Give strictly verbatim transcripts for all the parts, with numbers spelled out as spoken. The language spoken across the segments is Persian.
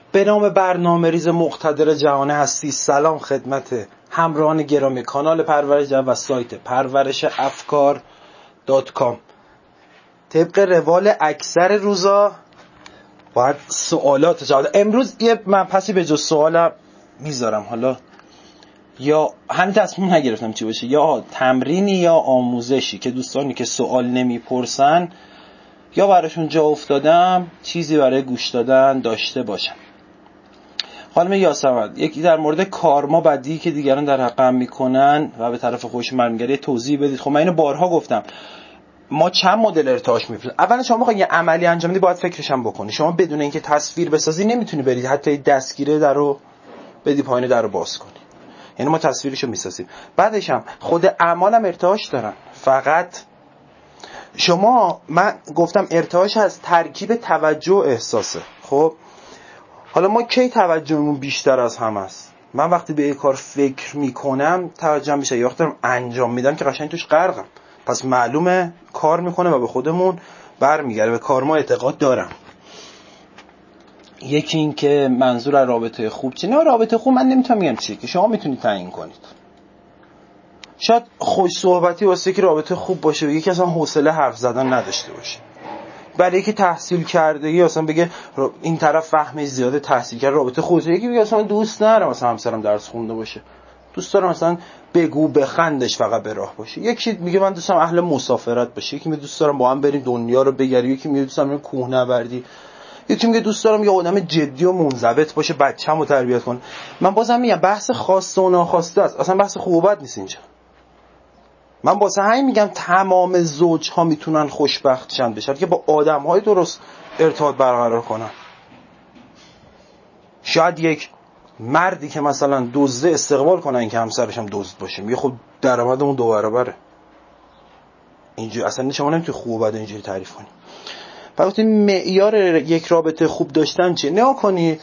به نام برنامه ریز مقتدر جهان هستی، سلام خدمت همراهان گرامی کانال پرورش و سایت پرورش افکار دات کام. طبق روال اکثر روزا باید سوالات جواب. امروز یه مبحثی به جز سوالم میذارم، حالا یا همین تصمیم نگرفتم چی باشه، یا تمرینی یا آموزشی که دوستانی که سوال نمیپرسن یا براشون جا افتادم چیزی برای گوش دادن داشته باشن. خانم یاسمن، یکی در مورد کارما بدی که دیگران در حقم میکنن و به طرف خودشون برمیگرده توضیح بدید. خب من اینو بارها گفتم، ما چند مدل ارتعاش میپرسیم. اولا شما بخوای یه عملی انجام بدی باید فکرش هم بکنی. شما بدون اینکه تصویر بسازی نمیتونی برید حتی دستگیره درو بدی پایین درو باز کنی. یعنی ما تصویرشو میسازیم. بعدش هم خود اعمال هم ارتعاش دارن. فقط شما، من گفتم ارتعاش از ترکیب توجه و احساسه. خب حالا ما کی توجهمون بیشتر از هم است؟ من وقتی به یک کار فکر میکنم توجهم بیشتر، یا وقتی دارم انجام میدم که قشنگ توش غرقم، پس معلومه کار میکنه و به خودمون برمیگرده. به کار ما اعتقاد دارم. یکی این که منظور از رابطه خوب چیه؟ نه رابطه خوب من نمیتونم بگم چیه که شما میتونید تعیین کنید. شاید خوش صحبتی واسه که رابطه خوب باشه و یکی اصلا حوصله حرف زدن نداشته باشه. برای یکی تحصیل کردگی اصلا بگه این طرف فهمش زیاده تحصیل کرده رابطه خوبه. یکی بگه اصلا دوست ندارم مثلا همسرم درس خونده باشه، دوست دارم مثلا بگو بخندش فقط به راه باشه. یکی میگه من دوست دارم اهل مسافرت باشه، یکی میگه دوست دارم با هم بریم دنیا رو بگردیم، یکی میگه دوست دارم کوهنوردی، یکی میگه دوست دارم یه آدم جدی و منضبط باشه بچه‌مو تربیت کنه. من بازم میگم بحث خواسته و ناخواسته است، اصلا بحث خوب و بد نیست اینجا. من واسه همین میگم تمام زوج‌ها میتونن خوشبخت شن بشن که با آدم‌های درست ارتباط برقرار کنن. شاید یک مردی که مثلا دزده استقبال کنه اینکه همسرش هم دزد باشه، میگه خب درآمدمون دو برابره. اینجوری اصلا شما نمیتونی خوب و بد اینجوری تعریف کنی. وقتی معیار یک رابطه خوب داشتن چیه؟ نگاه کنید،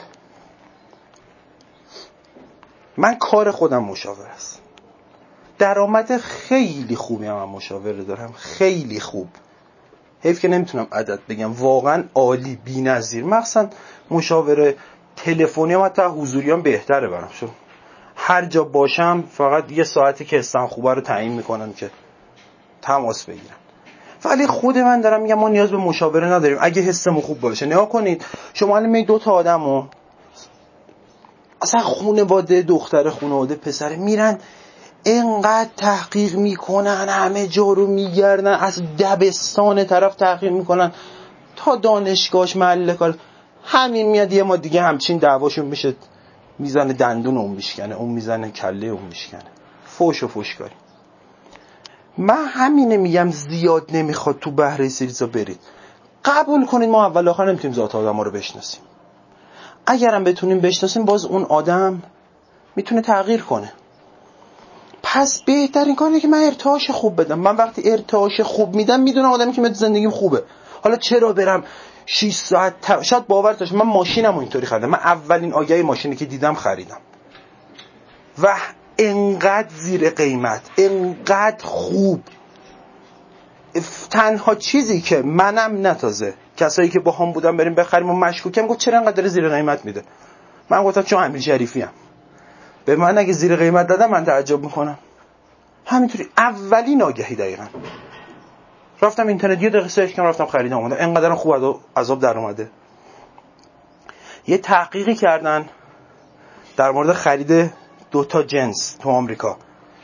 من کار خودم مشاور است، درآمد خیلی خوبی هم, هم مشاوره دارم، خیلی خوب. حیف که نمیتونم عدد بگم، واقعا عالی بی‌نظیر. مخصوصا مشاوره تلفنی هم حتی حضوری هم بهتره برام، چون هر جا باشم فقط یه ساعتی که حسم خوبه رو تعیین میکنن که تماس بگیرم. ولی خود من دارم میگم ما نیاز به مشاوره نداریم اگه حسمون خوب باشه. نگاه کنید شما الان می دو تا آدمو اصلا خانواده دختر خانواده پسر میرن اینقدر تحقیق میکنن، همه جا رو میگردن، از دبستان طرف تحقیق میکنن تا دانشگاهش محل کار. همین میاد یه ما دیگه همچین دعواشون میشه، میزنه دندون اون میشکنه، اون میزنه کله اون میشکنه، فوش و فوشکاری. من همینه میگم زیاد نمیخواد تو بحر سریزا برید. قبول کنید ما اول آخر نمیتونیم ذات آدم ها رو بشناسیم. اگرم بتونیم بشناسیم باز اون آدم میتونه تغییر کنه. پس بهترین کاره که من ارتعاش خوب بدم. من وقتی ارتعاش خوب میدم میدونم آدمی که من زندگیم خوبه. حالا چرا برم شش ساعت تا... شاید باورت باشه من ماشینمو اینطوری خریدم. من اولین آگهی ماشینی که دیدم خریدم و انقدر زیر قیمت، انقدر خوب. تنها چیزی که منم نتازه کسایی که با هم بودن بریم بخریم و مشکوکم گفت چرا انقدر زیر قیمت میده. من گفتم چون امیر شریفی ام، به من اگه زیر قیمت دادم من تعجب میکنم. همینطوری اولین آگهی دقیقاً رفتم اینترنت یه دقیقه سرچ کردم رفتم خریدم اومدم. انقدرم خوب عذاب در اومده. یه تحقیقی کردن در مورد خرید دو تا جنس تو آمریکا،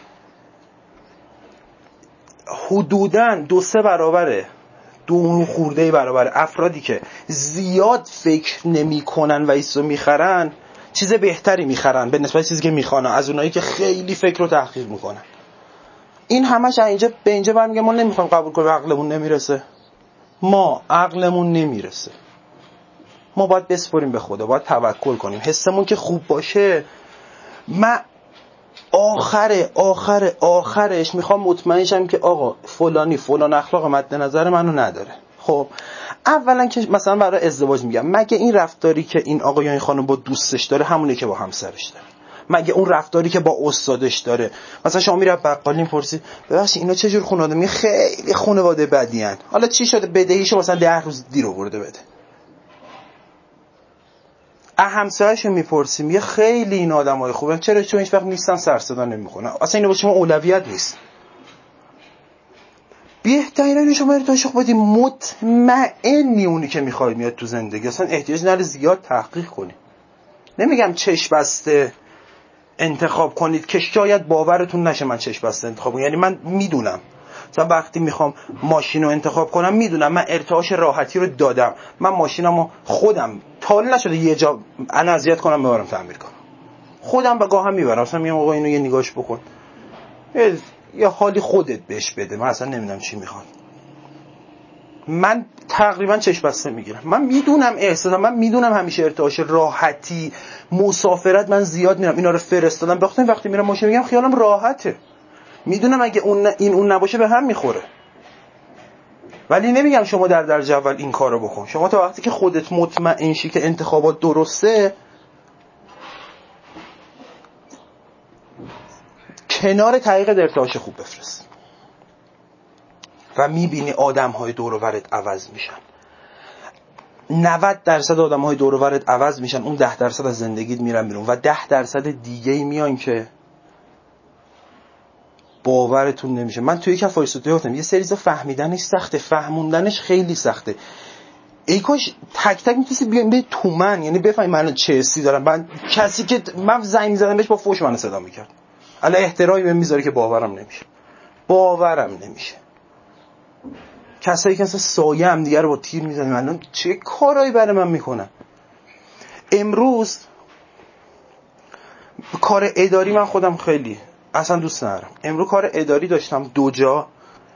حدوداً دو سه برابره، دو خورده برابر افرادی که زیاد فکر نمی کنن و ایستو میخرن چیز بهتری میخرن به نسبت چیزی که میخوان از اونایی که خیلی فکر رو تحقیق میکنن. این همش اینجا به اینجا برمیگه ما نمیخوایم قبول کنیم، عقلمون نمیرسه. ما عقلمون نمیرسه. ما باید بسپریم به خدا، باید توکل کنیم. حسمون که خوب باشه، من آخر آخر آخرش میخوام مطمئن شم که آقا فلانی فلان اخلاق مد نظر منو نداره. خب اولا که مثلا برای ازدواج میگم مگه این رفتاری که این آقا یا این خانم با دوستش داره همونه که با همسرش داره؟ مگه اون رفتاری که با استادش داره؟ مثلا شما میره بقالی میپرسی ببخشید اینا چه جور خانواده؟ میگه خیلی خانواده بدی ان. حالا چی شده بدهیشو مثلا ده روز دیر آورده بده. همسایه‌شو میپرسیم یه خیلی این آدمای خوبن، چرا چون هیچ وقت نیستن سر صدا نمیکنن؟ اصلا اینو با شما اولویت نیست. بهترین شما ارتعاش بدی مطمئنی اونی که میخوای میاد تو زندگی، اصلا احتیاج نداره زیاد تحقیق کنی. نمیگم چشم بسته انتخاب کنید که شاید باورتون نشه من چشم بسته انتخاب کنم. یعنی من میدونم مثلا وقتی میخوام ماشین رو انتخاب کنم میدونم من ارتعاش راحتی رو دادم، من ماشینمو خودم تال نشده یه جا انا اذیت کنم ببرم تعمیر کنم، خودم به گاهم میبرم، مثلا میگم آقا اینو یه نگاش بکن، یا حالی خودت بهش بده، من اصلا نمیدونم چی میخواد. من تقریبا چشم بسته میگیرم. من میدونم احساسم، من میدونم همیشه ارتعاش راحتی مسافرت من زیاد میرم، اینا رو فرستادم بخاطر وقتی میرم ماشین میگم خیالم راحته، میدونم اگه اون این اون نباشه به هم میخوره. ولی نمیگم شما در درجه اول این کارو بکن. شما تا وقتی که خودت مطمئن شی که انتخابات درسته، کنار طریق ارتعاش خوب بفرست و میبینی آدم‌های دور و برت عوض میشن. نود درصد آدم‌های دور و برت عوض میشن، اون ده درصد از زندگیت میرن بیرون و ده درصد دیگه میان که باورتون نمیشه. من توی یک فایسوتی گفتم یه سریزا فهمیدنش سخته، فهموندنش خیلی سخته. ای کاش تک تک میتونستی بیان به تومن، یعنی بفهمی من چه حسی دارم. من کسی که من زنگ می‌زدم بهش با فوش منو صدا میکرد، الان احترامی بهم میذاره که باورم نمیشه، باورم نمیشه. کسایی که اصلا سایه هم دیگه رو با تیر میزنن، الان چه کارایی برای من میکنن. امروز کار اداری من خودم خیلی اصلا دوست ندارم. امروز کار اداری داشتم دو جا،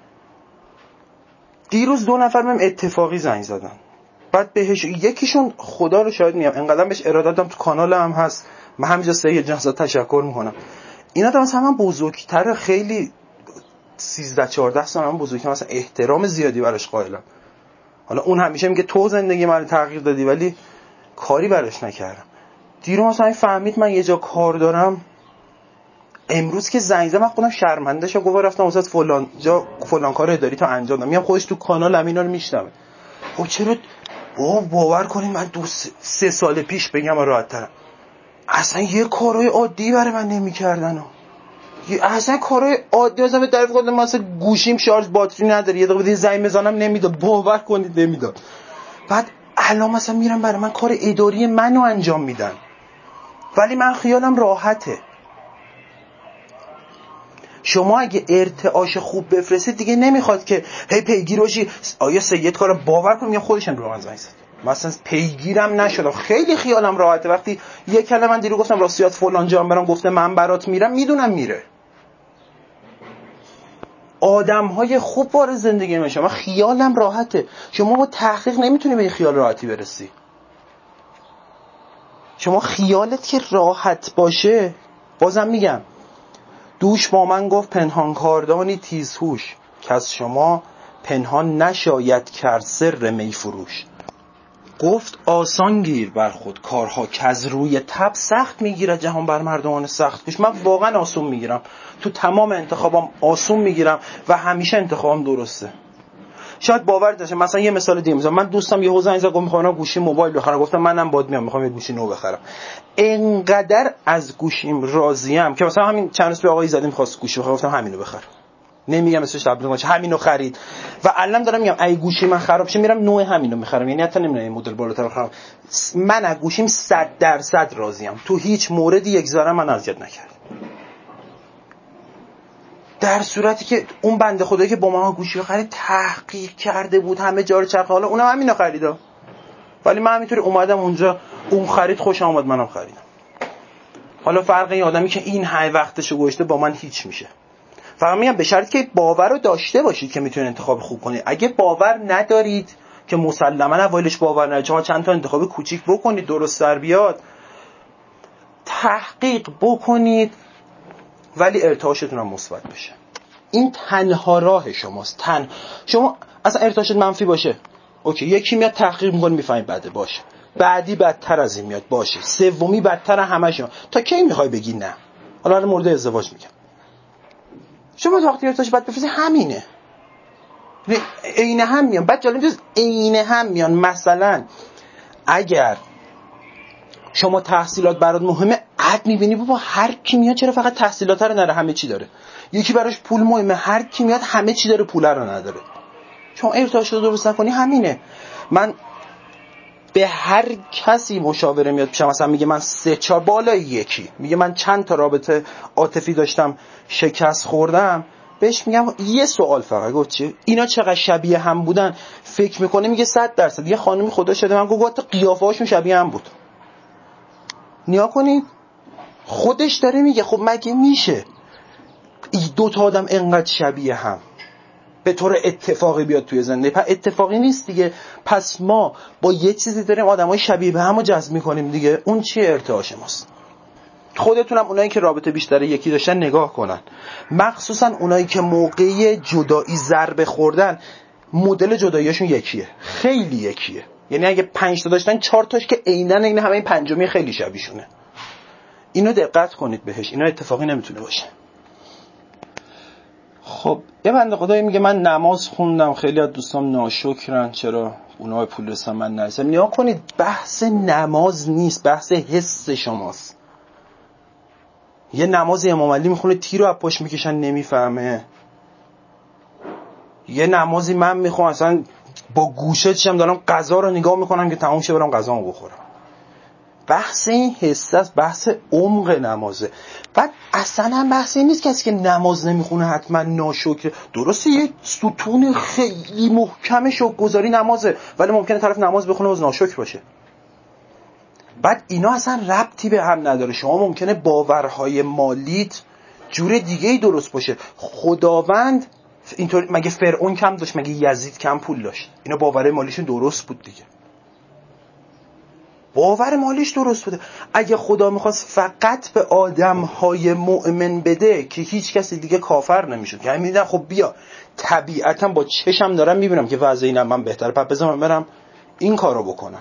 دیروز دو نفر بهم اتفاقی زنگ زدن، بعد بهش یکیشون خدا رو شاهد میگم انقدر بهش اراده دادم، تو کانال هم هست، من همینجا سه جلسه تشکر میکنم. اینا تا مثلا من بزرگتر، خیلی سیزده چهارده سال من بزرگتر، مثلا احترام زیادی براش قائلم. حالا اون همیشه میگه تو زندگی من تغییر دادی، ولی کاری براش نکردم. دیروز مثلا فهمید من یه جا کار دارم، امروز که زنگ زدم من خودم شرمنده شدم، گفتم رفتم واسه فلان جا فلان کار اداری تا انجام دادم. میام خودش تو کانال همینا رو میشنوه. خب چرا بابا باور کنید من دو سه سال پیش بگم راحت‌ترم، اصلا یه کارهای عادی برای من نمی‌کردن. اصلا کارهای عادی مثلا به طرف خودم مثلا گوشیم شارژ باتری نداره، یه دقیقه بدین زنگ بزنم نمیداد، باور کنید نمیداد. بعد الان مثلا میرم برای من کار اداری منو انجام میدن، ولی من خیالم راحته. شما اگه ارتعاش خوب بفرستید دیگه نمیخواد که هی پیگیر باشی آیا سید کارو باور کنم، میگم خودشم رو من زنگ زد، مثلا پیگیرم نشدم، خیلی خیالم راحته. وقتی یه کلمه من دیرو گفتم راستیات فلان جا برام، گفته من برات میرم، میدونم میره. آدم‌های خوب وارد زندگی میشن، من خیالم راحته. شما با تحقیق نمیتونی به این خیال راحتی برسی. شما خیالت که راحت باشه، بازم میگم دوش با من گفت پنهان کاردانی تیزهوش، که از شما پنهان نشاید کرد سر می فروش. گفت آسان گیر بر خود کارها که از روی تب سخت میگیره جهان بر مردمان سخت کوش. من واقعا آسون میگیرم، تو تمام انتخابام آسون میگیرم و همیشه انتخابم درسته. شاید باور داشته. مثلا یه مثال دیگه میزنم، من دوستم یهو زنگ زد گفت میخوام گوشی موبایل بخرم، گفتم منم باد میام میخوام یه گوشی نو بخرم. انقدر از گوشیم راضیم که مثلا همین چند روز به آقای زدیم خواست گوشی بخره، گفتم همینو بخر، نمیگم اسمش تبلیغ باشه، همینو خرید. و الان دارم میگم ای گوشی من خراب شه میرم نوع همینو میخرم، یعنی حتی نمیدونم این مدل بالاتر بخرم. من از گوشیم صد درصد راضیم، تو هیچ موردی یک ذره من اذیت نکرد. در صورتی که اون بنده خدایی که با ما گوشی خرید تحقیق کرده بود، همه جا رو چرخ، حالا اونم همینو خریدا، ولی من همینطوری اومدم اونجا، اون خرید خوشم اومد منم خریدم. حالا فرق این آدمی که این های وقتشو گذاشته با من هیچ میشه. فقط میگم به شرطی که باور رو داشته باشید که میتونید انتخاب خوب کنید. اگه باور ندارید که مسلما اولش باور ندارید، شما چند تا انتخاب کوچیک بکنید درست در بیاد، تحقیق بکنید ولی ارتعاشتون هم مثبت بشه. این تنها راه شماست. تن شما اصلا ارتعاشت منفی باشه اوکی، یکی میاد تحقیق میکنه میفهمه بده باشه، بعدی بدتر از این میاد باشه، سومی بدتر همشون، تا کی میخوای بگی نه؟ حالا الان مورد ازدواج میگم، شما تا وقتی ارتعاش بد بفرستی همینه، عین هم میان. بعد جالب اینجاست عین هم میان. مثلا اگر شما تحصیلات برات مهمه، عد میبینی بابا هر کی میاد چرا فقط تحصیلات رو نره، همه چی داره. یکی براش پول مهمه، هر کی میاد همه چی داره، پول رو نداره. شما ارتعاش رو درست نکنی همینه. من به هر کسی مشاوره میاد پیشم مثلا میگه من سه چهار بالای یکی میگه من چند تا رابطه عاطفی داشتم شکست خوردم، بهش میگم یه سوال فقط، گفت چی؟ اینا چقدر شبیه هم بودن؟ فکر میکنه میگه صد درصد. یه خانمی خدا شده من گفت قیافه هاشون شبیه هم بود. نیا کنید خودش داره میگه خب مگه میشه این دو تا آدم انقدر شبیه هم به طور اتفاقی بیاد توی زندگی؟ پس اتفاقی نیست دیگه. پس ما با یه چیزی داریم آدمای شبیه به همو جذب میکنیم دیگه. اون چیه؟ ارتعاش ماست. خودتونم اونایی که رابطه بیشتر یکی داشتن نگاه کنن، مخصوصا اونایی که موقع جدایی ضربه خوردن مدل جداییشون یکیه، خیلی یکیه. یعنی اگه پنج تا داشتن چهار تاش که عیناً این همه این پنجمی خیلی شبیهشونه. اینو دقت کنید بهش، اینا اتفاقی نمیتونه باشه. خب یه بنده خدایی میگه من نماز خوندم، خیلی از دوستام ناشکرن چرا اونها پول رسن من نرسم. نیا کنید بحث نماز نیست، بحث حس شماست. یه نماز امام علی میخونه تیر رو از پاش میکشن نمیفهمه، یه نمازی من میخونم اصلا با گوشه چشم دارم غذا رو نگاه میکنم که تموم شه برم غذامو بخورم. بحث این حسه است، بحث عمق نمازه. بعد اصلا هم بحث این نیست کسی که نماز نمیخونه حتما ناشکره. درسته یه ستون خیلی محکم شکرگزاری نمازه، ولی ممکنه طرف نماز بخونه و ناشکر باشه. بعد اینا اصلا ربطی به هم نداره. شما ممکنه باورهای مالیت جور دیگه ای درست باشه. خداوند اینطور مگه فرعون کم داشت؟ مگه یزید کم پول داشت؟ اینا باورهای مالیشون درست بود دیگه. باور مالیش درست بوده. اگه خدا میخواست فقط به آدمهای مؤمن بده که هیچ کسی دیگه کافر نمیشد، یعنی میدن خب بیا طبیعتا با چشم دارم میبینم که وضع اینم من بهتره، پس بذار من برم این کارو بکنم.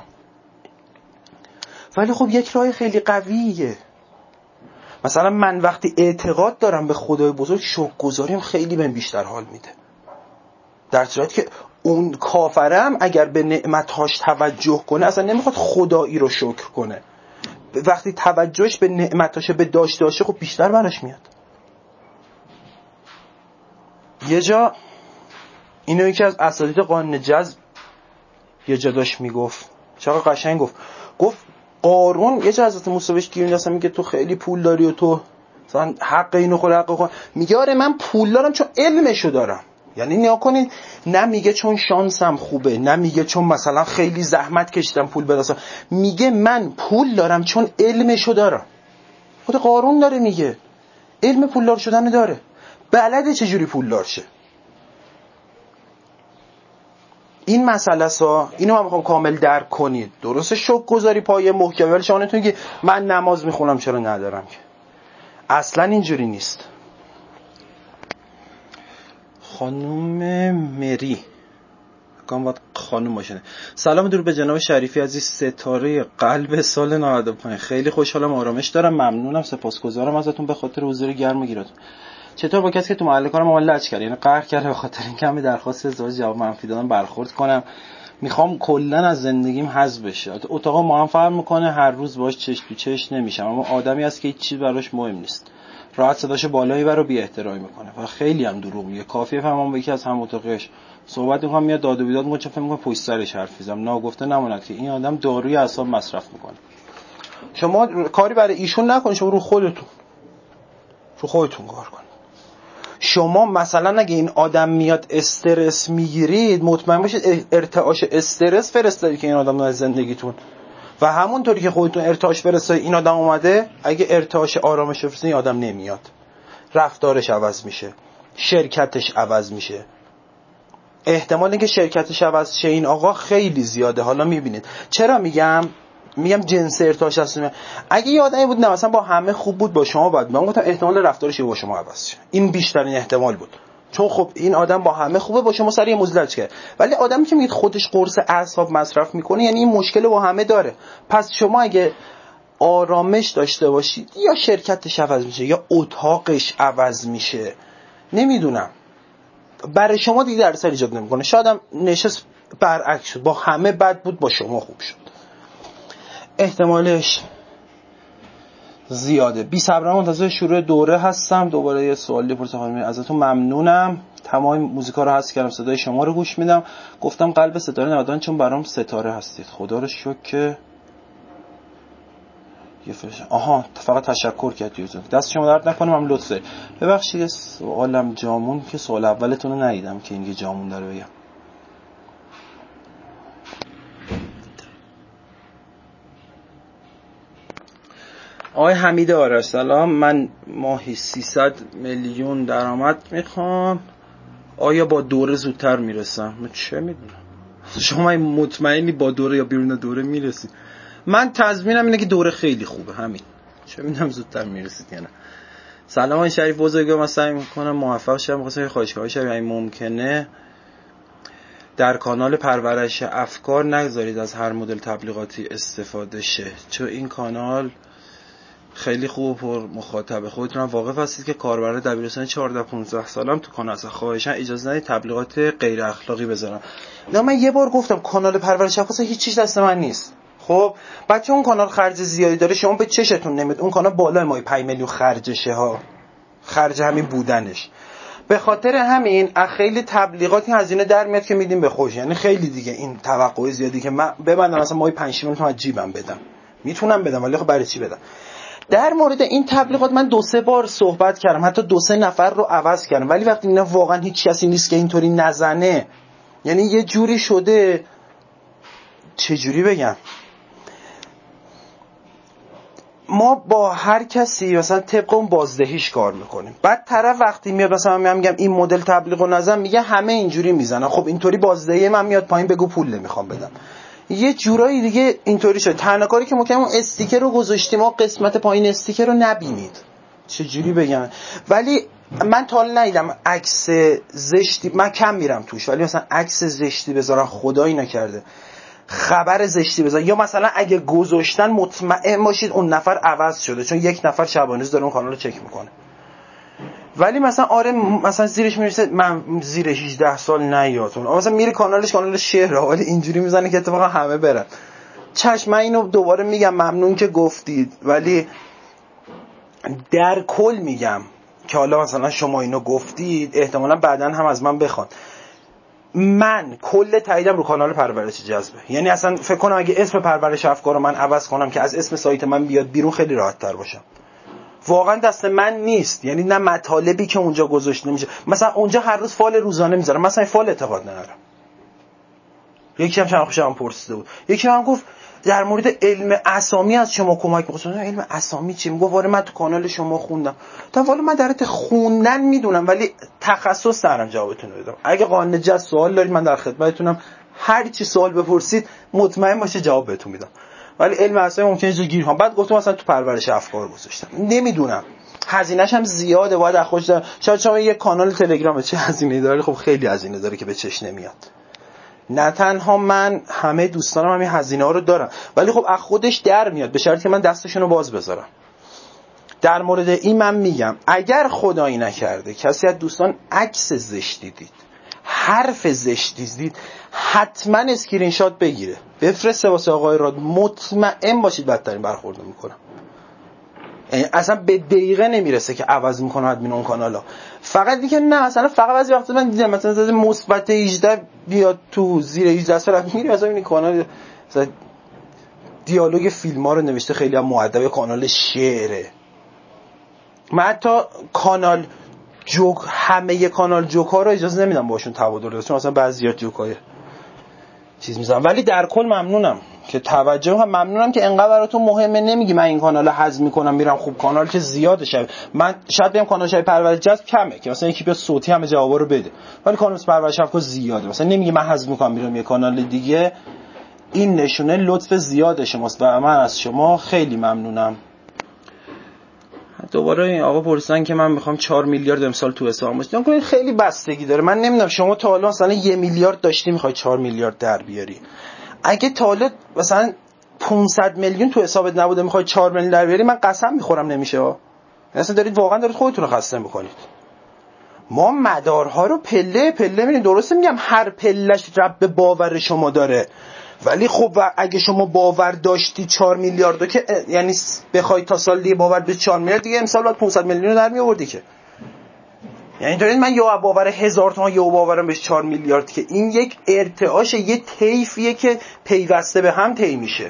ولی خب یک راه خیلی قویه. مثلا من وقتی اعتقاد دارم به خدای بزرگ، شکرگزاریم خیلی بهم بیشتر حال میده، در صورتی که اون کافرم اگر به نعمتاش توجه کنه اصلا نمیخواد خدایی رو شکر کنه. وقتی توجهش به نعمتاشه، به داشتهاشه، خب بیشتر براش میاد. یه جا اینو یکی از اساتید قانون جذب یه جا داشت میگفت، چقدر قشنگ گفت. گفت قارون یه جا حضرت موسی بهش گیر میاد، میگه تو خیلی پول داری و تو مثلا حق اینو خود حق خود. میگه آره من پول دارم چون علمشو دارم. یعنی نیا کنید، نه میگه چون شانسم خوبه، نه میگه چون مثلا خیلی زحمت کشیدم پول بدم، میگه من پول دارم چون علمشو دارم. خود قارون داره میگه علم پولدار شدن داره، بلده چجوری پولدار شه. این مسئله سا اینو من میخوام کامل درک کنید. درسته شکرگزاری پایه محکمه، ولی شما نمیتونید که من نماز میخونم چرا ندارم، که اصلا اینجوری نیست. خانم مری کام وقت خانم باشه. سلام درود به جناب شریفی عزیز، ستاره قلب سال نود و پنج. خیلی خوشحالم، آرامش دارم، ممنونم، سپاسگزارم ازتون به خاطر حضور گرم گیراتون. چطور با کسی که تو محل کارم عمل لج کرد، یعنی قهر کرده به خاطر اینکه همین درخواست ازدواج جواب منفی دادن برخورد کنم، میخوام کلا از زندگیم حذف بشه. اتاقا ما هم فرق میکنه، هر روز باش چش تو چش نمیشم، اما آدمی هست که هیچ چیز براش مهم نیست، راحت صداشو بالایی برو بی احترامی میکنه و خیلی هم دروغ میگه. کافیه فهمم با یکی از هم اتاقش صحبت میکنم میاد داد و بیداد میکنه، چون فکر میکنه پشت سرش حرف میزنم. ناگفته نماند که این آدم داروی اعصاب مصرف میکنه. شما کاری برای ایشون نکنید، شما رو خودتون رو خودتون کار کنید. شما مثلا اگه این آدم میاد استرس میگیرید، مطمئن باشید ارتعاش استرس فرستادید که این آدم از زندگیتون، و همونطوری که خودتون ارتعاش فرستادید این آدم اومده، اگه ارتعاش آرامش فرستادید این آدم نمیاد، رفتارش عوض میشه، شرکتش عوض میشه. احتمال اینکه شرکتش عوض شه این آقا خیلی زیاده. حالا میبینید چرا میگم میگم جنس ارتعاش هست. اگه یه آدمی بود نه مثلا با همه خوب بود با شما بد، من گفتم احتمال رفتارش با شما عوض شه، این بیشترین احتمال بود، چون خب این آدم با همه خوبه با شما سری مزلج کرد. ولی آدمی که میگید خودش قرص اعصاب مصرف میکنه، یعنی این مشکل با همه داره. پس شما اگه آرامش داشته باشید، یا شرکتش عوض میشه یا اتاقش عوض میشه، نمیدونم، برای شما دیگه درصد ایجاد نمیکنه. شاید هم نشست برعکس شد، با همه بد بود با شما خوب شد. احتمالش زیاده. بی صبرانه منتظر شروع دوره هستم. دوباره یه سوالی پرسید خانم، ازتون ممنونم. تمام موزیکا رو حذف کردم، صدای شما رو گوش میدم. گفتم قلب ستاره نود و نه چون برام ستاره هستید. خدا رو شکر که یه فرش. آها فقط تشکر کرد یوزر. دست شما درد نکنه، ممنون لطف دارید. ببخشید سوالم جامون که سوال اولتون رو ندیدم که این یه جامون داره بگم. آقای حمید آرش سلام، من ماهی سیصد میلیون درآمد میخوام، آیا با دوره زودتر میرسم؟ من چه میدونم، شما مطمئنی با دوره یا بیرون دوره میرسی؟ من تضمینم اینه که دوره خیلی خوبه، همین، چه میدونم زودتر میرسید یا نه. سلام آقای شریف بزرگوار، من سعی میکنم موفق شم. می‌خواستم خواهش کنم شریف این ممکنه در کانال پرورش افکار نگذارید از هر مدل تبلیغاتی استفاده شه، چون این کانال خیلی خوب پر مخاطبه. خودتون هم واقف هستید که کاربران دبیرستان چهارده پانزده سالم تو کانال هستن. خواهشاً اجازه ندید تبلیغات غیر اخلاقی بذارم. نه من یه بار گفتم کانال پرورش افکار هیچ چیز دست من نیست. خب بچه اون کانال خرج زیادی داره، شما به چشتون نمیاد. اون کانال بالای مای پنج میلیون خرجشه ها، خرج همین بودنش. به خاطر همین خیلی تبلیغاتی هزینه در میاد که میدیم به خوش، یعنی خیلی دیگه این توقع زیادی که من ببندم مثلا مای پنج میلیون تومن جیبم بدم، میتونم بدم ولی خب برای چی بدم؟ در مورد این تبلیغات من دو سه بار صحبت کردم، حتی دو سه نفر رو عوض کردم، ولی وقتی اینا واقعا هیچ کسی نیست که اینطوری نزنه، یعنی یه جوری شده، چه جوری بگم، ما با هر کسی مثلا طبق اون بازدهیش کار میکنیم. بعد طرف وقتی میاد مثلا من میگم این مدل تبلیغو نزن، میگه همه اینجوری میزنن. خب اینطوری بازدهی من میاد پایین، بگو پول نمیخوام بدم. یه جورایی دیگه اینطوری شد. تنها کاری که ما کردیم استیکر رو گذاشتیم، ما قسمت پایین استیکر رو نبینید. چه جوری بگم، ولی من تا حالا ندیدم عکس زشتی، من کم میرم توش، ولی مثلا عکس زشتی بذارن خدایی نکرده خبر زشتی بذارن، یا مثلا اگه گذاشتن مطمئن باشید اون نفر عوض شده، چون یک نفر شبانه‌روز داره اون کانال رو چک میکنه. ولی مثلا آره مثلا زیرش میرسه من زیر هجده سال نیاتون، مثلا میره کانالش کانال شهره، ولی اینجوری میزنه که اتفاقا همه برن. چشم من اینو دوباره میگم ممنون که گفتید، ولی در کل میگم که حالا مثلا شما اینو گفتید احتمالا بعدن هم از من بخوان، من کل تاییدم رو کانال پرورش جذبه. یعنی اصلا فکر کنم اگه اسم پرورش افکار رو من عوض کنم که از اسم سایت من بیاد بیرون خیلی راحت تر باشم. واقعا دست من نیست، یعنی نه مطالبی که اونجا گذاشته میشه، مثلا اونجا هر روز فال روزانه میذارم، مثلا فال اعتقاد ندارم. یکی هم چند خوشم پرسیده بود، یکی هم گفت در مورد علم اسامی از شما کمک می‌خواستم. علم اسامی چی؟ میگه واره من تو کانال شما خوندم. تا والا من در حد خوندن میدونم، ولی تخصص ندارم جوابتون رو بدم. اگه قانون جز سوال دارید من در خدمتتونم، هر چی سوال بپرسید مطمئن باشه جواب بهتون میدم. ولی علم اسامی ممکنه جو گیر کنم. بعد گفتم مثلا تو پرورش افکار گذاشتم، نمیدونم هزینه‌ش هم زیاده، باید از خودش دارم. شاید شما یه کانال تلگرام چه هزینه‌ای داره؟ خب خیلی هزینه داره که به چش نمیاد. نه تنها من، همه دوستانم همین هزینه ها رو دارن، ولی خب از خودش در میاد به شرطی که من دستشون رو باز بذارم. در مورد این من میگم اگر خدایی نکرده کسی از دوستان عکس زشتی دید، حرف زشتی دید، حتما اسکرین شات بگیره بفرسته واسه آقای راد، مطمئن باشید بدترین برخورد میکنم. اصلا به دقیقه نمیرسه که عوض میکنه ادمین اون کانالا. فقط دیگه نه مثلا فقط بعضی وقتا من دیدم مثلا مثبت هجده بیاد تو زیر هجده سال میری مثلا این کانال مثلا دیالوگ فیلم‌ها رو نوشته، خیلی هم مؤدب، کانال شعره. من حتی کانال جوک، همه کانال جوک ها رو اجازه نمیدم باشون تبادل بشه، چون مثلا بعضیا جوکای چیز میذارم. ولی در کل ممنونم که توجه هم، ممنونم که انقدر براتون مهمه. نمیگی من این کانال رو حذف میکنم میرم، خوب کانال که زیاده شب، من شاید بگم کانال شای پرورش جذب کمه که مثلا یکی بیا صوتی همه جوابا رو بده، ولی کانال پرورش افکار زیاده. مثلا نمیگی من حذف میکنم میرم یه کانال دیگه. این نشونه لطف زیاده شماست و من از شما خیلی ممنونم. دوباره این آقا پرسیدن که من میخوام چهار میلیارد امسال تو حسابم باشه. نکنید خیلی بستگی داره. من نمیدونم شما تا حالا مثلا یه میلیارد داشتی میخوای چهار میلیارد در بیاری. اگه تا حالا مثلا پانصد میلیون تو حسابت نبوده میخوای چهار میلیون در بیاری، من قسم میخورم نمیشه ها. اصلا دارید واقعا دارید خودتون رو خسته میکنید. ما مدارها رو پله پله میریم. درسته میگم هر پلهش رب به باور شما داره، ولی خب و اگه شما باور داشتی چهار میلیاردو که یعنی بخوای تا سال دیگه باور به چهار میلیارد دیگه امسال باید پانصد میلیون در می آوردی که. یعنی اینطوری من یا باور هزار تومان یا باورم بهش چهار میلیارد که این یک ارتعاش، یه طیفیه که پیوسته به هم طی میشه.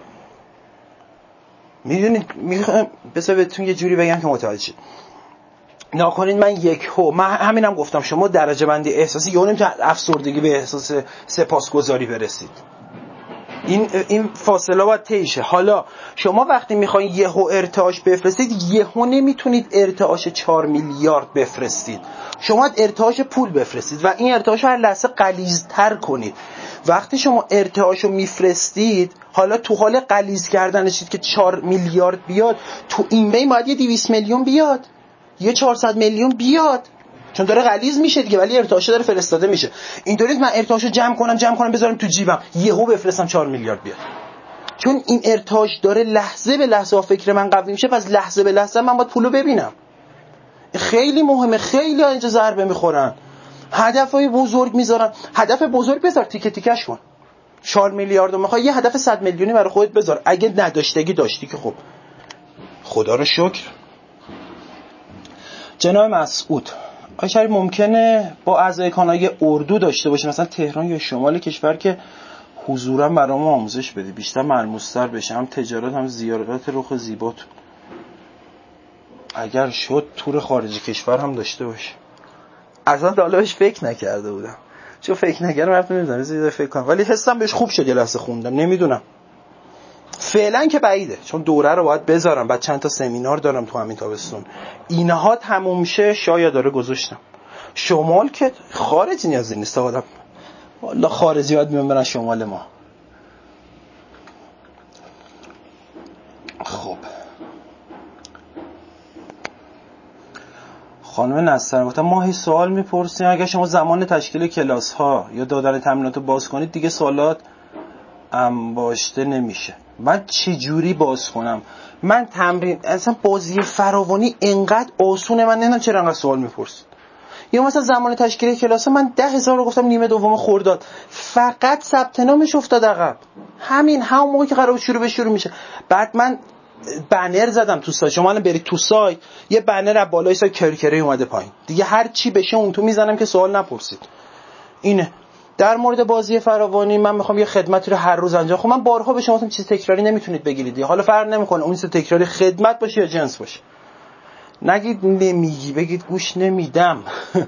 میدونید میخوام بذار بهتون یه جوری بگم که متوجه شید. ناکنید من یک هو من همینم گفتم شما درجه بندی احساسی یا نمیتونید افسردگی به احساس سپاسگزاری برسید. این این فاصله باید طی شه. حالا شما وقتی میخواین یهو ارتعاش بفرستید، یهو نمیتونید ارتعاش چهار میلیارد بفرستید. شما ارتعاش پول بفرستید و این ارتعاش رو هر لحظه غلیظ‌تر کنید. وقتی شما ارتعاش رو میفرستید، حالا تو حال غلیظ کردنشید که چهار میلیارد بیاد، تو این بین باید یه دویست میلیون بیاد، یه چهارصد میلیون بیاد، چون داره غلیظ میشه دیگه، ولی ارتعاش داره فرستاده میشه. اینطوریه من ارتعاشو جمع کنم جمع کنم بذارم تو جیبم، یهو بفرستم چهار میلیارد بیاد. چون این ارتعاش داره لحظه به لحظه با فکر من قوی میشه، پس لحظه به لحظه من باید پولو ببینم. خیلی مهمه. خیلی ها اینجا ضربه میخورن، هدفای بزرگ میذارن. هدف بزرگ بذار، تیکه تیکش کن. چهار میلیارد میخوای، یه هدف صد میلیونی برای خودت بذار. اگه نداشتگی داشتی که خب خدا رو شکر. جناب مسعود، آیا شریف ممکنه با اعضای کانال اردو داشته باشیم، مثلا تهران یا شمال کشور، که حضوراً برام آموزش بدی، بیشتر ملموس‌تر بشه، هم تجارت هم زیارت رخ زیباتون. اگر شد تور خارج کشور هم داشته باشه. اصلا تا حالا بهش فکر نکرده بودم، چون فکر نکردم رفتم نمی‌دونم زیاد فکر کنم، ولی حسم بهش خوب شد یه لحظه خوندم. نمیدونم فعلا که بعیده، چون دوره رو باید بذارم، بعد چند تا سمینار دارم تو همین تابستون. اینها تموم شه شاید داره گذاشتم. شمال که خارج نیازی نیست آدم، والله خارجی باید میان برن شمال ما. خب خانم نصر گفتم ماهی سوال میپرسیم، اگر شما زمان تشکیل کلاس ها یا دادن تمرینات رو باز کنید دیگه سوالات انباشته نمیشه. من چه جوری باز کنم؟ من تمرین اصلا بازی فراوانی انقدر آسونه، من نمیدونم چرا انقدر سوال میپرسید. یا مثلا زمان تشکیل کلاس من ده هزار رو گفتم نیمه دوم خرداد، فقط ثبت نامش افتاد عقب. همین همون موقع که قرار بود شروع به شروع میشه. بعد من بنر زدم تو سایت، شما الان برید تو سایت یه بنر از بالای سایت کرکره اومده پایین دیگه، هر چی بشه اون تو میزنم که سوال نپرسید. اینه. در مورد بازی فراوانی من میخوام یه خدمتی رو هر روز انجام. خب من بارها به شما چیز تکراری نمیتونید بگیرید، حالا فرق نمیکنه اون چیز تکراری خدمت باشه یا جنس باشه. نگید نمیگی، بگید گوش نمیدم.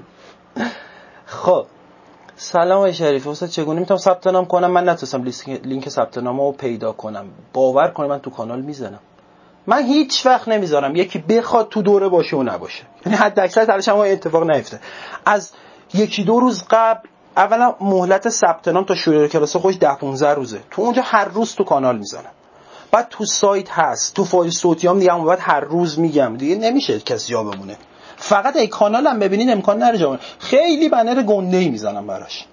خب سلام آقای شریف، استاد چگونه میتونم ثبت نام کنم؟ من نتونستم لینک ثبت نامو پیدا کنم. باور کنید من تو کانال میزنم، من هیچ وقت نمیذارم یکی بخواد تو دوره باشه و نباشه، یعنی حد اکثر تلاش هم اتفاق نیفته. از یکی دو روز قبل اولا مهلت ثبت نام تا شروع کلاس خوش ده پانزده روزه، تو اونجا هر روز تو کانال میزنم. بعد تو سایت هست، تو فایل صوتی هم دیگه، بعد هر روز میگم دیگه، نمیشه کسی جا بمونه. فقط ای کانالم ببینید امکان نره جا بمونه. خیلی بنر گنده‌ای میزنم براش.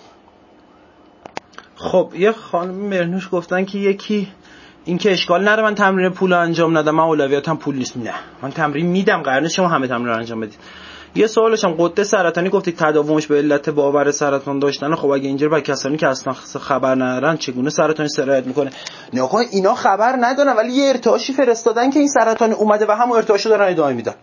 خب یه خانم مرنوش گفتن که یکی این که اشکال نره من تمرین پول انجام ندم، من اولویتم پول نیست. نه من تمرین میدم، قرار نیست شما همه تمرین رو انجام بدید. یه سوالش هم غده سرطانی گفتید تداومش به علت باور سرطان داشتن. خب اگه اینجوری با کسانی که اصلا خبر ندارن چگونه سرطانی سرایت میکنه؟ نگاه اینا خبر ندارن ولی یه ارتعاشی فرستادن که این سرطان اومده و همون ارتعاشو دارن ادامه میدن.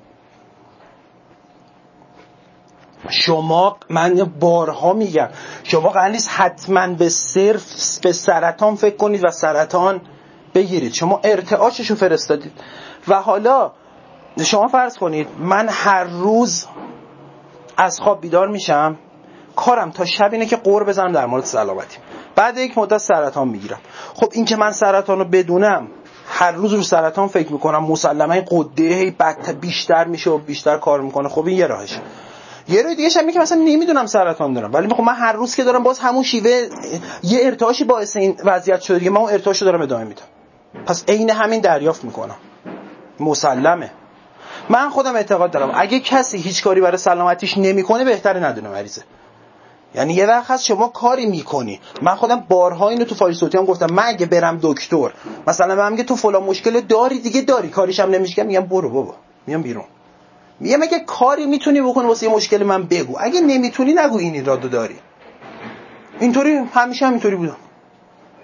شما من بارها میگم شما قرار نیست حتما به صرف به سرطان فکر کنید و سرطان بگیرید. شما ارتعاششو فرستادید و حالا شما فرض کنید من هر روز از خواب بیدار میشم، کارم تا شب اینه که قور بزنم در مورد سلامتیم، بعد یک مدت سرطان میگیرم. خب این که من سرطان رو بدونم، هر روز رو سرطان فکر میکنم، مسلمه قده بیشتر میشه و بیشتر کار میکنه. خب این یه راهشه. یه راه دیگه شمیه که مثلا نمیدونم سرطان دارم ولی خب من هر روز که دارم باز همون شیوه یه ارتعاشی باعث این وضعیت شده دیگه، من اون ارتعاشو دارم ادامه میدم، پس عین همین دریافت میکنم. مسلمه. من خودم اعتقاد دارم اگه کسی هیچ کاری برای سلامتیش نمیکنه بهتره ندونه مریضه. یعنی یه وقت هست شما کاری میکنی، من خودم بارها اینو تو فایل صوتی هم گفتم، من اگه برم دکتر مثلا من میگه تو فلان مشکل داری دیگه داری، کاریش هم نمیشه، میگم برو بابا، میام بیرون. میگم اگه کاری میتونی بکنی واسه یه مشکل من بگو، اگه نمیتونی نگو این ایرادو داری. اینطوری همیشه همینطوری بودم.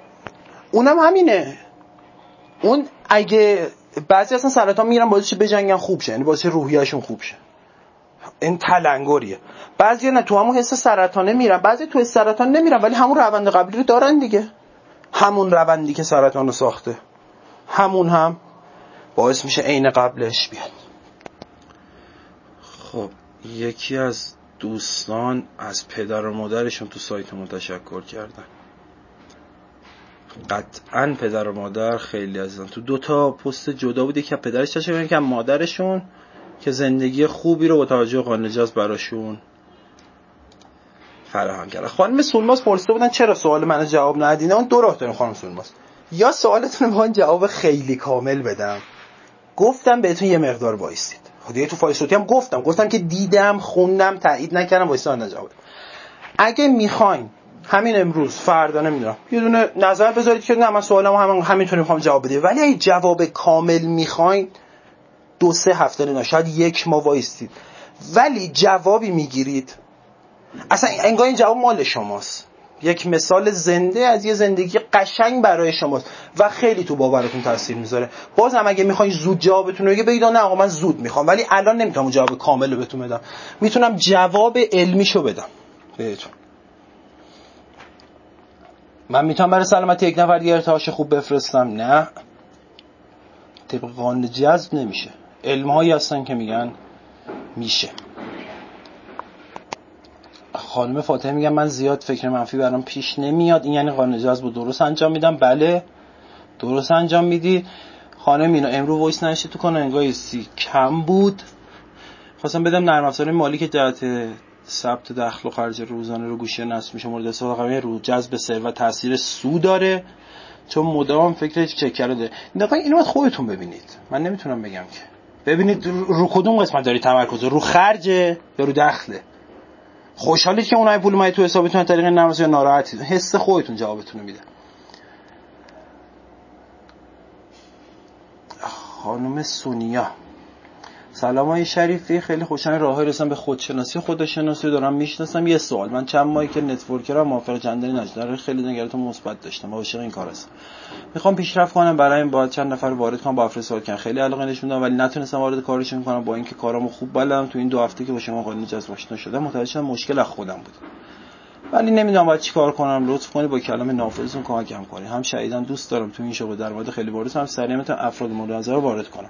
اونم همینه. اون اگه بعضی اصلا سرطان میگیرن باعث شه بجنگن خوب شه، یعنی باعث روحیه‌شون خوب شه، این تلنگریه. بعضیا نه تو همون حس سرطانه میرن، بعضی تو حس سرطان نمیرن ولی همون روند قبلی رو دارن دیگه. همون روندی که سرطان رو ساخته همون هم باعث میشه عین قبلش بیاد. خب یکی از دوستان از پدر و مادرشون تو سایتمون تشکر کردن. قطعاً پدر و مادر خیلی عزیزن. تو دو تا پست جدا بوده که پدرش تشکر کردن که مادرشون که زندگی خوبی رو با توجه قانون جذب براشون فراهم کرد. خانم سولماس پرسیده بودن چرا سوال منو جواب ندین. اون دو راه داریم خانم سولماس. یا سوالتون رو من جواب خیلی کامل بدم، گفتم بهتون یه مقدار وایسید. خودی تو فایل صوتی هم گفتم گفتم که دیدم خوندم تایید نکردم وایسا نجواب. اگه میخواین همین امروز فردا نمیدونم یه دونه نظر بذارید که نه من سوالمو همین همینطوری میخوام جواب بدم، ولی اگه جواب کامل میخواین دو سه هفته نه شاید یک ماه وایسید، ولی جوابی میگیرید اصلا انگار این جواب مال شماست، یک مثال زنده از یه زندگی قشنگ برای شماست و خیلی تو باورتون تاثیر میذاره. بازم اگه میخواین زود جوابتون رو بگید بگید نه آقا من زود میخوام، ولی الان نمیتونم جواب کامل رو بهتون بدم، میتونم جواب علمیشو بدم بهتون. من میتونم برای سلامتی یک نفر دیگه ارتعاش خوب بفرستم؟ نه، طبق قانون جذب نمیشه. علم‌هایی هستن که میگن میشه. خانم فاطمه میگن من زیاد فکر منفی برام پیش نمیاد، این یعنی قانون جذب رو درست انجام میدم؟ بله درست انجام میدی. خانم اینو امروز وایس نشه تو کنه انگار سی کم بود. خواستم بدم نرم افزار مالی که جهت ثبت دخل و خرج روزانه رو گوشی نصب میشه مورد استفاده رو جذب ثروت تاثیر سو داره، چون مدام فکر چک کرده. دقیقاً اینو باید خودتون ببینید، من نمیتونم بگم که. ببینید رو کدوم قسمت داری تمرکز، رو خرجه یا رو دخله؟ خوشحالید که اونای پول اومد تو حسابتون از طریق نرم افزار، ناراحتید؟ حس خودتون جوابتون رو میده. خانم سونیا سلام های شریفی، خیلی خوشحالم راهی رسیدم به خودشناسی خودشناسی دارم میشناسم. یه سوال، من چند ماهی که نتورکرم موافق چندانی نشدم، خیلی نگرانت مثبت داشتم، عاشق این کار هستم، میخوام پیشرفت کنم، برای این باید چند نفر وارد کنم، با افراد کردن خیلی علاقه نشون دادم ولی نتونستم وارد کارشون کنم، با اینکه کارامو خوب بلدم. تو این دو هفته که با شما قانون جذب آشنا شدم متوجه شدم مشکل از خودم بود، ولی نمیدونم باید چیکار کنم. لطف کنید با کلام نافذتون کمکم کنید. هم شهیدان دوست دارم تو این شغل در مورد خیلی وارد هم سریع میتونم افراد مورد نظر وارد کنم.